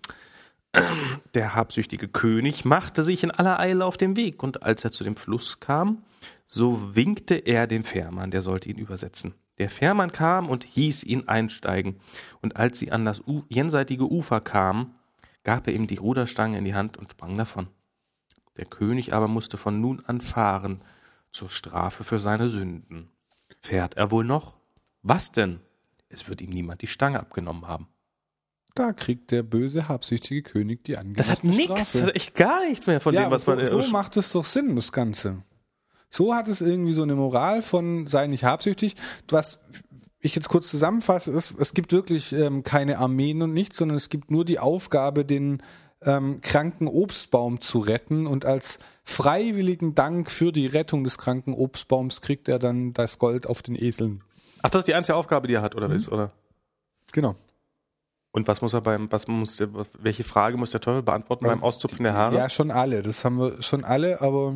A: Der habsüchtige König machte sich in aller Eile auf den Weg, und als er zu dem Fluss kam, so winkte er dem Fährmann, der sollte ihn übersetzen. Der Fährmann kam und hieß ihn einsteigen, und als sie an das U- jenseitige Ufer kamen, gab er ihm die Ruderstange in die Hand und sprang davon. Der König aber musste von nun an fahren, zur Strafe für seine Sünden. Fährt er wohl noch? Was denn? Es wird ihm niemand die Stange abgenommen haben.
B: Da kriegt der böse, habsüchtige König die angemessene
A: Das hat nichts, das hat echt gar nichts mehr von
B: ja,
A: dem, was
B: so,
A: man...
B: So macht es doch Sinn, das Ganze. So hat es irgendwie so eine Moral von, sei nicht habsüchtig. Was ich jetzt kurz zusammenfasse, ist, es gibt wirklich ähm, keine Armeen und nichts, sondern es gibt nur die Aufgabe, den ähm, kranken Obstbaum zu retten, und als freiwilligen Dank für die Rettung des kranken Obstbaums kriegt er dann das Gold auf den Eseln.
A: Ach, das ist die einzige Aufgabe, die er hat, oder mhm. was, oder?
B: Genau.
A: Und was muss er beim, was muss der, welche Frage muss der Teufel beantworten
B: also
A: beim Auszupfen der Haare?
B: Ja, schon alle. Das haben wir schon alle, aber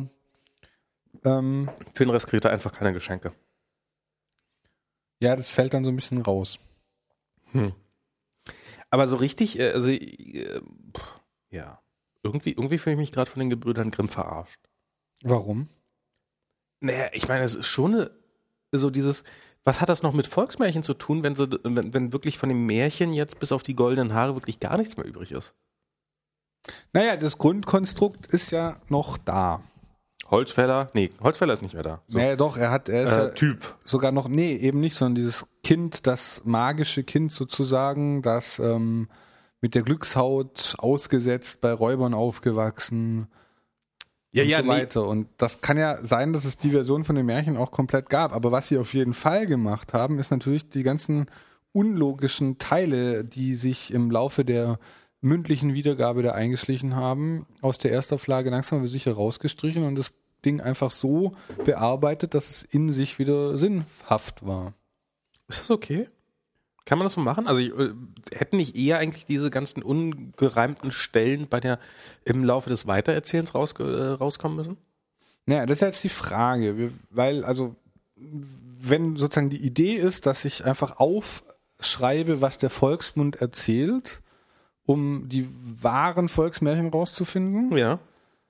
B: ähm,
A: für den Rest kriegt er einfach keine Geschenke.
B: Ja, das fällt dann so ein bisschen raus.
A: Hm. Aber so richtig, also äh, ja, irgendwie, irgendwie fühle ich mich gerade von den Gebrüdern Grimm verarscht.
B: Warum?
A: Naja, ich meine, es ist schon eine, so dieses, was hat das noch mit Volksmärchen zu tun, wenn, sie, wenn, wenn wirklich von dem Märchen jetzt bis auf die goldenen Haare wirklich gar nichts mehr übrig ist?
B: Naja, das Grundkonstrukt ist ja noch da.
A: Holzfäller? Nee, Holzfäller ist nicht mehr da.
B: So. Naja, doch, er hat, er ist
A: äh,
B: ja
A: Typ.
B: Sogar noch, nee, eben nicht, sondern dieses Kind, das magische Kind sozusagen, das ähm, mit der Glückshaut ausgesetzt, bei Räubern aufgewachsen.
A: Ja,
B: und
A: ja,
B: so weiter. Nee. Und das kann ja sein, dass es die Version von den Märchen auch komplett gab. Aber was sie auf jeden Fall gemacht haben, ist natürlich die ganzen unlogischen Teile, die sich im Laufe der mündlichen Wiedergabe da eingeschlichen haben, aus der Erstauflage langsam aber sicher rausgestrichen und das Ding einfach so bearbeitet, dass es in sich wieder sinnhaft war.
A: Ist das okay? Kann man das so machen? Also äh, hätten nicht eher eigentlich diese ganzen ungereimten Stellen bei der im Laufe des Weitererzählens raus, äh, rauskommen müssen?
B: Naja, das ist jetzt die Frage, Wir, weil also wenn sozusagen die Idee ist, dass ich einfach aufschreibe, was der Volksmund erzählt, um die wahren Volksmärchen rauszufinden,
A: ja,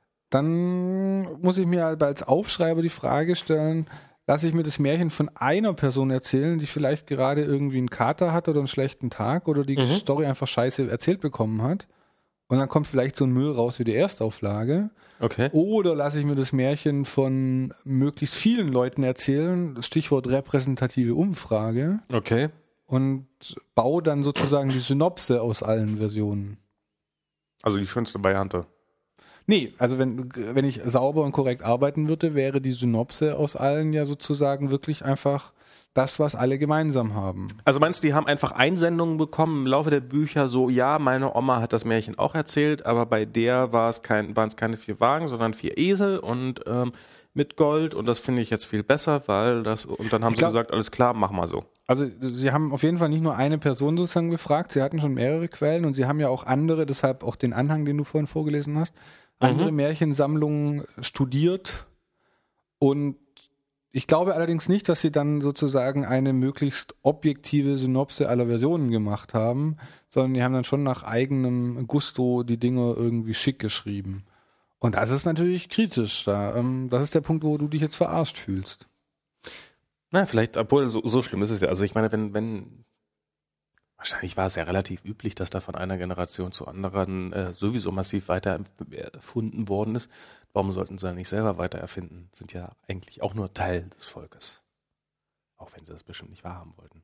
B: dann muss ich mir als Aufschreiber die Frage stellen, lasse ich mir das Märchen von einer Person erzählen, die vielleicht gerade irgendwie einen Kater hat oder einen schlechten Tag oder die mhm. Story einfach scheiße erzählt bekommen hat, und dann kommt vielleicht so ein Müll raus wie die Erstauflage.
A: Okay.
B: Oder lasse ich mir das Märchen von möglichst vielen Leuten erzählen, Stichwort repräsentative Umfrage.
A: Okay.
B: Und baue dann sozusagen die Synopse aus allen Versionen.
A: Also die schönste Variante.
B: Nee, also wenn, wenn ich sauber und korrekt arbeiten würde, wäre die Synopse aus allen ja sozusagen wirklich einfach das, was alle gemeinsam haben.
A: Also meinst du, die haben einfach Einsendungen bekommen im Laufe der Bücher, so, ja, meine Oma hat das Märchen auch erzählt, aber bei der war es kein, waren es keine vier Wagen, sondern vier Esel und ähm, mit Gold, und das finde ich jetzt viel besser, weil das, und dann haben
B: ich glaub,
A: sie gesagt, alles klar, mach mal so.
B: Also sie haben auf jeden Fall nicht nur eine Person sozusagen befragt, sie hatten schon mehrere Quellen und sie haben ja auch andere, deshalb auch den Anhang, den du vorhin vorgelesen hast, andere mhm. Märchensammlungen studiert und ich glaube allerdings nicht, dass sie dann sozusagen eine möglichst objektive Synopse aller Versionen gemacht haben, sondern die haben dann schon nach eigenem Gusto die Dinge irgendwie schick geschrieben. Und das ist natürlich kritisch. Da. Ähm, das ist der Punkt, wo du dich jetzt verarscht fühlst.
A: Na, vielleicht, obwohl so, so schlimm ist es ja. Also ich meine, wenn, wenn, wahrscheinlich war es ja relativ üblich, dass da von einer Generation zur anderen äh, sowieso massiv weiter erfunden worden ist. Warum sollten sie dann nicht selber weiter erfinden? Sind ja eigentlich auch nur Teil des Volkes. Auch wenn sie das bestimmt nicht wahrhaben wollten.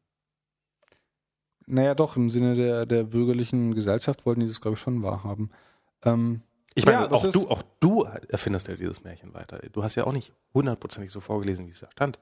B: Naja, doch, im Sinne der, der bürgerlichen Gesellschaft wollten die das, glaube ich, schon wahrhaben. Ähm,
A: ich meine,
B: ja,
A: auch, du, auch du erfindest ja dieses Märchen weiter. Du hast ja auch nicht hundertprozentig so vorgelesen, wie es da stand.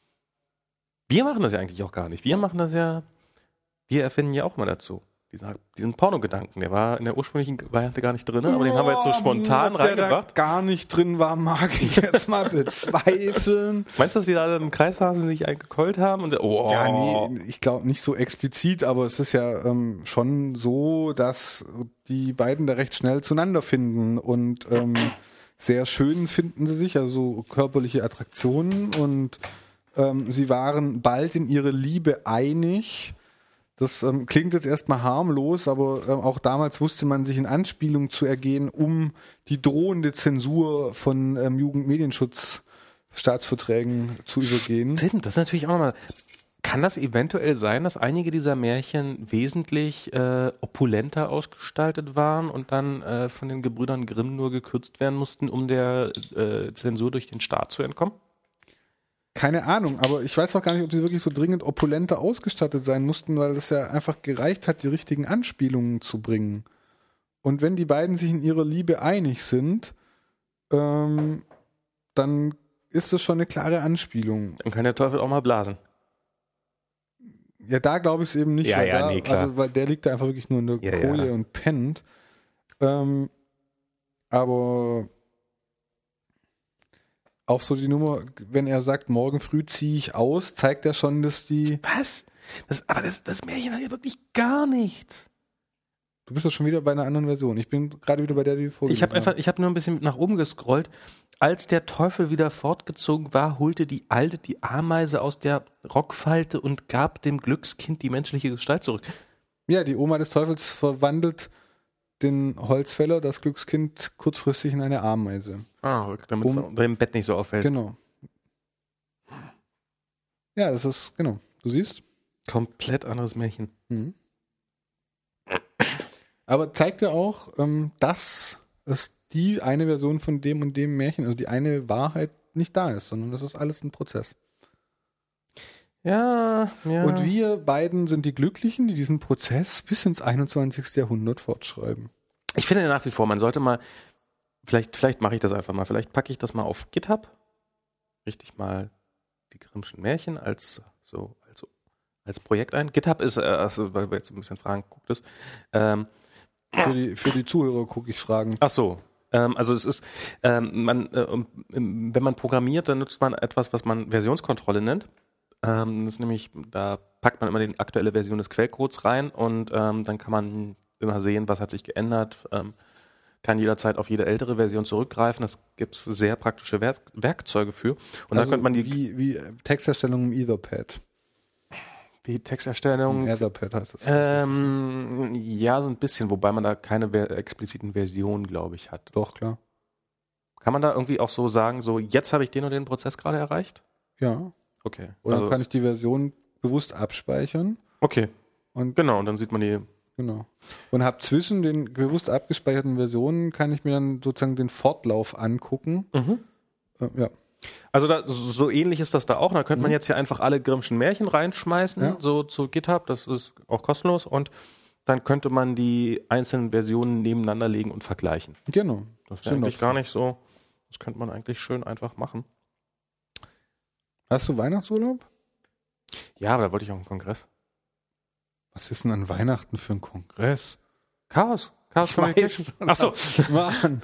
A: Wir machen das ja eigentlich auch gar nicht. Wir machen das ja, wir erfinden ja auch mal dazu. Diesen, diesen Pornogedanken, der war in der ursprünglichen Variante gar nicht drin, aber oh, den haben wir jetzt so spontan
B: ob
A: reingebracht.
B: Der da gar nicht drin war, mag ich jetzt mal bezweifeln.
A: Meinst du, dass die da alle im Kreishasen sich eingekeult haben? Und, oh.
B: Ja, nee, ich glaube nicht so explizit, aber es ist ja ähm, schon so, dass die beiden da recht schnell zueinander finden und ähm, sehr schön finden sie sich, also körperliche Attraktionen und ähm, sie waren bald in ihre Liebe einig. Das ähm, klingt jetzt erstmal harmlos, aber ähm, auch damals wusste man sich in Anspielung zu ergehen, um die drohende Zensur von ähm, Jugendmedienschutzstaatsverträgen zu übergehen.
A: Stimmt, das ist natürlich auch nochmal. Kann das eventuell sein, dass einige dieser Märchen wesentlich äh, opulenter ausgestaltet waren und dann äh, von den Gebrüdern Grimm nur gekürzt werden mussten, um der äh, Zensur durch den Staat zu entkommen?
B: Keine Ahnung, aber ich weiß auch gar nicht, ob sie wirklich so dringend opulenter ausgestattet sein mussten, weil es ja einfach gereicht hat, die richtigen Anspielungen zu bringen. Und wenn die beiden sich in ihrer Liebe einig sind, ähm, dann ist das schon eine klare Anspielung.
A: Dann kann der Teufel auch mal blasen.
B: Ja, da glaube ich es eben nicht,
A: ja,
B: weil,
A: ja,
B: da,
A: nee, klar.
B: Also, weil der liegt da einfach wirklich nur in der
A: ja,
B: Koje
A: ja.
B: und pennt. Ähm, aber auch so die Nummer, wenn er sagt, morgen früh ziehe ich aus, zeigt er schon, dass die...
A: Was? Das, aber das, das Märchen hat ja wirklich gar nichts.
B: Du bist doch schon wieder bei einer anderen Version. Ich bin gerade wieder bei der, die vorgelesen
A: Ich habe einfach, ich habe nur ein bisschen nach oben gescrollt. Als der Teufel wieder fortgezogen war, holte die Alte die Ameise aus der Rockfalte und gab dem Glückskind die menschliche Gestalt zurück.
B: Ja, die Oma des Teufels verwandelt den Holzfäller, das Glückskind, kurzfristig in eine Ameise.
A: Ah, damit es
B: um,
A: unter dem Bett nicht so auffällt.
B: Genau. Ja, das ist, genau. Du siehst?
A: Komplett anderes Märchen.
B: Mhm. Aber zeigt ja auch, ähm, dass es die eine Version von dem und dem Märchen, also die eine Wahrheit nicht da ist, sondern das ist alles ein Prozess.
A: Ja, ja.
B: Und wir beiden sind die Glücklichen, die diesen Prozess bis ins einundzwanzigste Jahrhundert fortschreiben.
A: Ich finde nach wie vor, man sollte mal, vielleicht, vielleicht mache ich das einfach mal, vielleicht packe ich das mal auf GitHub, richtig mal die Grimmschen Märchen als so, als, als Projekt ein. GitHub ist, also, weil wir jetzt ein bisschen Fragen guckt ist, ähm,
B: Für die, für die Zuhörer gucke ich Fragen.
A: Ach so. Ähm, also es ist, ähm, man, äh, wenn man programmiert, dann nutzt man etwas, was man Versionskontrolle nennt. Ähm, das ist nämlich, da packt man immer die aktuelle Version des Quellcodes rein und ähm, dann kann man immer sehen, was hat sich geändert. Ähm, kann jederzeit auf jede ältere Version zurückgreifen. Das gibt es sehr praktische Werk- Werkzeuge für. Und
B: also
A: dann könnte man die
B: wie, wie Texterstellung im Etherpad.
A: Wie Texterstellung.
B: Etherpad heißt das.
A: Ähm, ja, so ein bisschen, wobei man da keine ver- expliziten Versionen, glaube ich, hat.
B: Doch, klar.
A: Kann man da irgendwie auch so sagen, so jetzt habe ich den und den Prozess gerade erreicht?
B: Ja.
A: Okay.
B: Oder
A: also
B: kann ich die Version bewusst abspeichern?
A: Okay.
B: Und
A: genau, und dann sieht man die.
B: Genau. Und habe zwischen den bewusst abgespeicherten Versionen, kann ich mir dann sozusagen den Fortlauf angucken.
A: Mhm.
B: Äh, ja.
A: Also da, so ähnlich ist das da auch. Da könnte man
B: Mhm.
A: jetzt hier einfach alle Grimmschen Märchen reinschmeißen,
B: Ja.
A: so zu GitHub, das ist auch kostenlos. Und dann könnte man die einzelnen Versionen nebeneinander legen und vergleichen.
B: Genau.
A: Das wäre eigentlich gar nicht so. Das könnte man eigentlich schön einfach machen.
B: Hast du Weihnachtsurlaub?
A: Ja, aber da wollte ich auch einen Kongress.
B: Was ist denn an Weihnachten für ein Kongress?
A: Chaos. Chaos
B: Ich
A: Communication.
B: weiß.
A: Ach so.
B: Mann.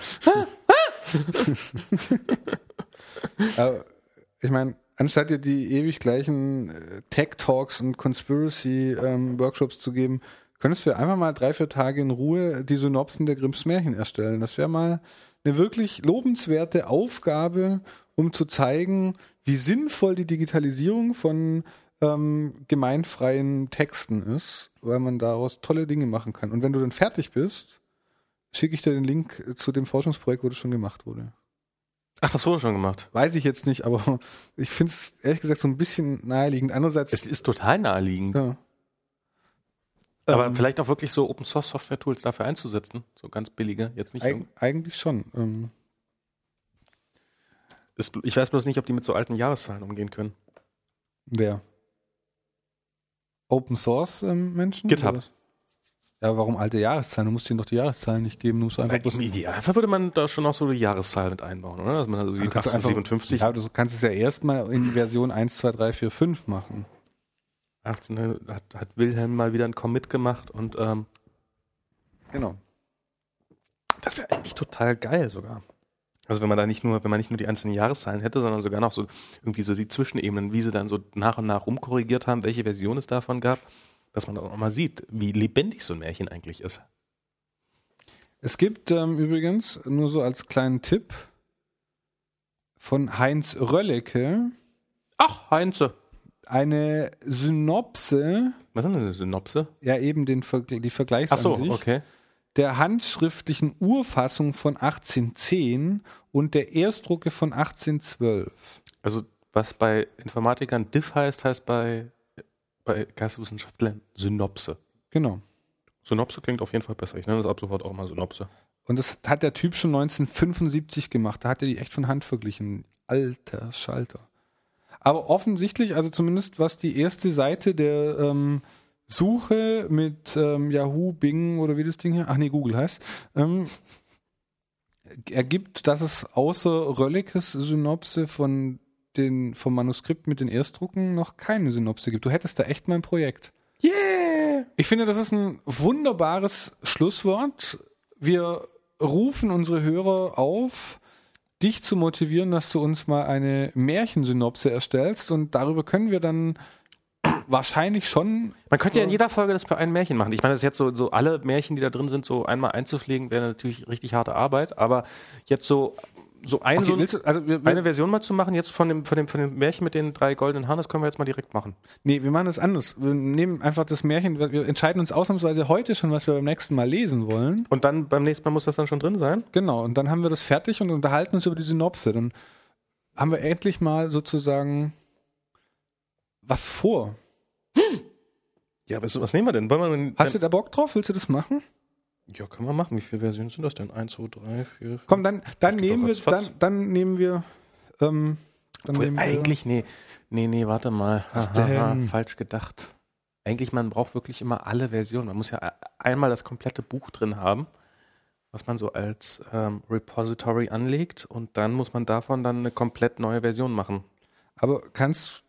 B: Aber ich meine, anstatt dir die ewig gleichen äh, Tech-Talks und Conspiracy-Workshops zu geben, könntest du ja einfach mal drei, vier Tage in Ruhe die Synopsen der Grimms Märchen erstellen. Das wäre mal eine wirklich lobenswerte Aufgabe um zu zeigen, wie sinnvoll die Digitalisierung von ähm, gemeinfreien Texten ist, weil man daraus tolle Dinge machen kann. Und wenn du dann fertig bist, schicke ich dir den Link zu dem Forschungsprojekt, wo das schon gemacht wurde.
A: Ach, das wurde schon gemacht.
B: Weiß ich jetzt nicht, aber ich finde es ehrlich gesagt so ein bisschen naheliegend. Andererseits.
A: Es ist total naheliegend.
B: Ja.
A: Aber
B: ähm,
A: vielleicht auch wirklich so Open-Source-Software-Tools dafür einzusetzen. So ganz billige, jetzt nicht.
B: Eig- eigentlich schon. Ähm,
A: ist, ich weiß bloß nicht, ob die mit so alten Jahreszahlen umgehen können.
B: wer? Open Source ähm, Menschen?
A: GitHub.
B: Oder? Ja, warum alte Jahreszahlen? Du musst ihnen doch die Jahreszahlen nicht geben. Du musst einfach
A: Im Idealfall würde man da schon noch so die Jahreszahl mit einbauen, oder? Dass man also die
B: kannst du einfach-
A: achtzehnhundertsiebenundfünfzig,
B: Ja, du kannst es ja erstmal in Version eins, zwei, drei, vier, fünf machen.
A: achtzehn, hat, hat Wilhelm mal wieder ein Commit gemacht und ähm,
B: Genau.
A: das wäre eigentlich total geil sogar. Also wenn man da nicht nur, wenn man nicht nur die einzelnen Jahreszahlen hätte, sondern sogar noch so irgendwie so die Zwischenebenen, wie sie dann so nach und nach rumkorrigiert haben, welche Version es davon gab, dass man auch mal sieht, wie lebendig so ein Märchen eigentlich ist.
B: Es gibt ähm, übrigens, nur so als kleinen Tipp, von Heinz Röllecke
A: Ach, Heinze.
B: eine Synopse,
A: Was ist denn eine Synopse?
B: ja eben den Vergl- die
A: Ach
B: Vergleichsansicht,
A: so, okay.
B: der handschriftlichen Urfassung von achtzehnhundertzehn und der Erstdrucke von achtzehnhundertzwölf.
A: Also was bei Informatikern Diff heißt, heißt bei, bei Geisteswissenschaftlern Synopse.
B: Genau.
A: Synopse klingt auf jeden Fall besser. Ich nenne das ab sofort auch mal Synopse.
B: Und das hat der Typ schon neunzehnhundertfünfundsiebzig gemacht. Da hat er die echt von Hand verglichen. Alter Schalter. Aber offensichtlich, also zumindest was die erste Seite der ähm, Suche mit ähm, Yahoo, Bing oder wie das Ding hier, ach nee, Google heißt, ähm, ergibt, dass es außer Röllikes Synopse von den, vom Manuskript mit den Erstdrucken noch keine Synopse gibt. Du hättest da echt mal ein Projekt.
A: Yeah!
B: Ich finde, das ist ein wunderbares Schlusswort. Wir rufen unsere Hörer auf, dich zu motivieren, dass du uns mal eine Märchensynopse erstellst, und darüber können wir dann wahrscheinlich schon...
A: Man könnte ja in jeder Folge das für ein Märchen machen. Ich meine, das ist jetzt so, so alle Märchen, die da drin sind, so einmal einzupflegen, wäre natürlich richtig harte Arbeit, aber jetzt so, so, ein,
B: Okay,
A: so
B: willst du, also wir, wir,
A: eine Version mal zu machen, jetzt von dem, von, dem, von dem Märchen mit den drei goldenen Haaren, das können wir jetzt mal direkt machen.
B: nee, wir machen das anders. Wir nehmen einfach das Märchen, wir entscheiden uns ausnahmsweise heute schon, was wir beim nächsten Mal lesen wollen.
A: Und dann beim nächsten Mal muss das dann schon drin sein?
B: Genau, und dann haben wir das fertig und unterhalten uns über die Synopse. Dann haben wir endlich mal sozusagen was vor.
A: Ja, was, was nehmen wir denn? Wollen wir denn,
B: Hast du da Bock drauf? Willst du das machen?
A: Ja, können wir machen. Wie viele Versionen sind das denn? Eins, zwei, drei, vier, fünf?
B: Komm, dann, dann
A: Das geht
B: nehmen
A: doch
B: wir,
A: ratzfatz.
B: dann, dann nehmen wir, ähm, dann
A: Obwohl,
B: nehmen wir
A: eigentlich, nee, nee, nee, warte mal.
B: Was
A: Ha, ha, ha,
B: denn?
A: falsch gedacht. Eigentlich, man braucht wirklich immer alle Versionen. Man muss ja einmal das komplette Buch drin haben, was man so als ähm, Repository anlegt, und dann muss man davon dann eine komplett neue Version machen.
B: Aber kannst,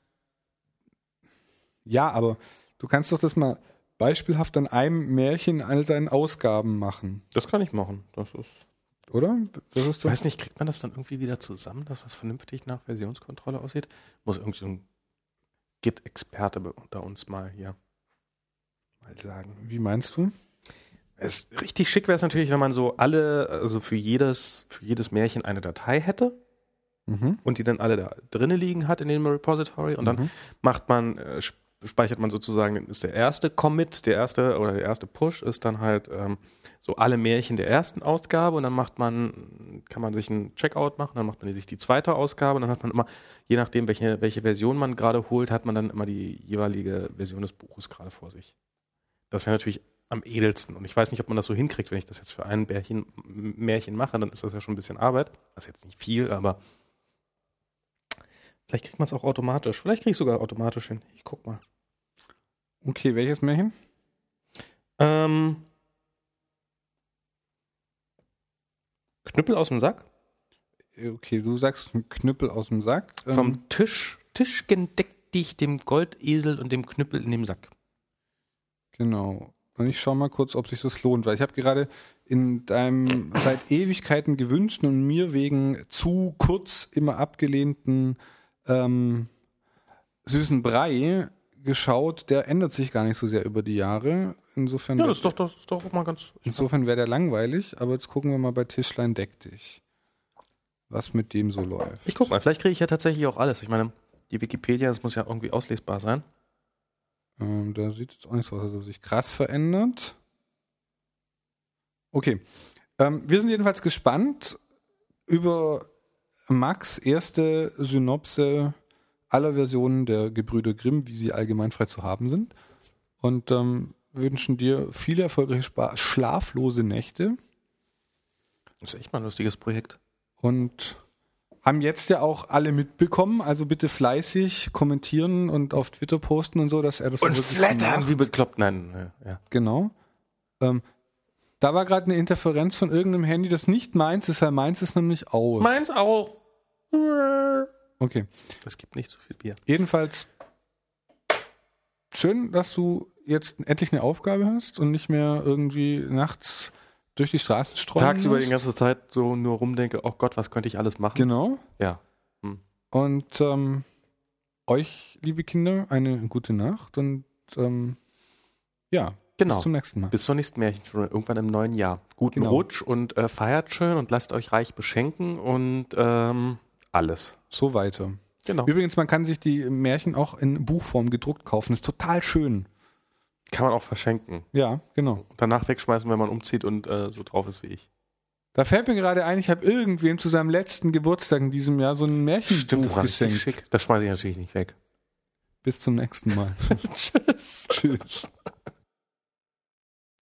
B: ja, aber du kannst doch das mal beispielhaft an einem Märchen all seinen Ausgaben machen,
A: Das kann ich machen. Das ist,
B: oder? Das ist
A: ich
B: doch,
A: weiß nicht, kriegt man das dann irgendwie wieder zusammen, dass das vernünftig nach Versionskontrolle aussieht? Muss irgendwie so ein Git-Experte unter uns mal hier mal sagen.
B: wie meinst du?
A: Es, richtig schick wäre es natürlich, wenn man so alle, also für jedes, für jedes Märchen eine Datei hätte
B: Mhm.
A: und die dann alle da drinnen liegen hat in dem Repository, und dann
B: Mhm.
A: macht man, äh, sp- speichert man sozusagen, ist der erste Commit, der erste oder der erste Push ist dann halt ähm, so alle Märchen der ersten Ausgabe, und dann macht man, kann man sich einen Checkout machen, dann macht man sich die zweite Ausgabe, und dann hat man immer, je nachdem welche, welche Version man gerade holt, hat man dann immer die jeweilige Version des Buches gerade vor sich. Das wäre natürlich am edelsten, und ich weiß nicht, ob man das so hinkriegt, wenn ich das jetzt für ein Märchen, Märchen mache, dann ist das ja schon ein bisschen Arbeit, das ist jetzt nicht viel, aber vielleicht kriegt man es auch automatisch, vielleicht kriege ich es sogar automatisch hin, ich guck mal.
B: Okay, welches Märchen?
A: Ähm, Knüppel aus dem Sack.
B: Okay, du sagst ein Knüppel aus dem Sack. Ähm,
A: Vom Tisch, Tischgen deck dich dem Goldesel und dem Knüppel in dem Sack.
B: Genau. Und ich schau mal kurz, ob sich das lohnt, weil ich habe gerade in deinem seit Ewigkeiten gewünschten und mir wegen zu kurz immer abgelehnten ähm, süßen Brei geschaut. Der ändert sich gar nicht so sehr über die Jahre. Insofern
A: Ja, das ist doch, das ist doch auch mal ganz.
B: Insofern wäre der langweilig, aber jetzt gucken wir mal bei Tischlein deck dich. was mit dem so läuft.
A: Ich guck mal, vielleicht kriege ich ja tatsächlich auch alles. Ich meine, die Wikipedia, das muss ja irgendwie auslesbar sein.
B: Ähm, da sieht jetzt auch nichts aus, also sich krass verändert. Okay. Ähm, wir sind jedenfalls gespannt über Max' erste Synopse aller Versionen der Gebrüder Grimm, wie sie allgemein frei zu haben sind. Und ähm, wünschen dir viele erfolgreiche, Spa- schlaflose Nächte.
A: Das ist echt mal ein lustiges Projekt.
B: Und haben jetzt ja auch alle mitbekommen, also bitte fleißig kommentieren und auf Twitter posten und so, dass er das
A: Und
B: auch wirklich
A: flattern,
B: macht.
A: wie bekloppt. Nein, ja.
B: Genau. Ähm, da war gerade eine Interferenz von irgendeinem Handy, das nicht meins ist, weil meins ist nämlich aus.
A: Meins auch.
B: Okay.
A: Es gibt nicht so viel Bier.
B: Jedenfalls schön, dass du jetzt endlich eine Aufgabe hast und nicht mehr irgendwie nachts durch die Straßen streuen
A: Tagsüber
B: musst.
A: die ganze Zeit so nur rumdenke, oh Gott, was könnte ich alles machen?
B: Genau.
A: Ja. Hm.
B: Und ähm, euch, liebe Kinder, eine gute Nacht und ähm, ja,
A: Genau.
B: bis zum nächsten Mal.
A: Bis zur nächsten Märchenstunde, irgendwann im neuen Jahr. Guten
B: Genau.
A: Rutsch und äh, feiert schön und lasst euch reich beschenken und ähm, alles.
B: So weiter.
A: Genau.
B: Übrigens, man kann sich die Märchen auch in Buchform gedruckt kaufen. Ist total schön.
A: Kann man auch verschenken.
B: Ja, genau.
A: Und danach wegschmeißen, wenn man umzieht und äh, so drauf ist wie ich.
B: Da fällt mir gerade ein, ich habe irgendwem zu seinem letzten Geburtstag in diesem Jahr so ein Märchenbuch
A: das war richtig
B: geschenkt.
A: schick. Das schmeiße ich natürlich nicht weg.
B: Bis zum nächsten Mal.
A: Tschüss.
B: Tschüss.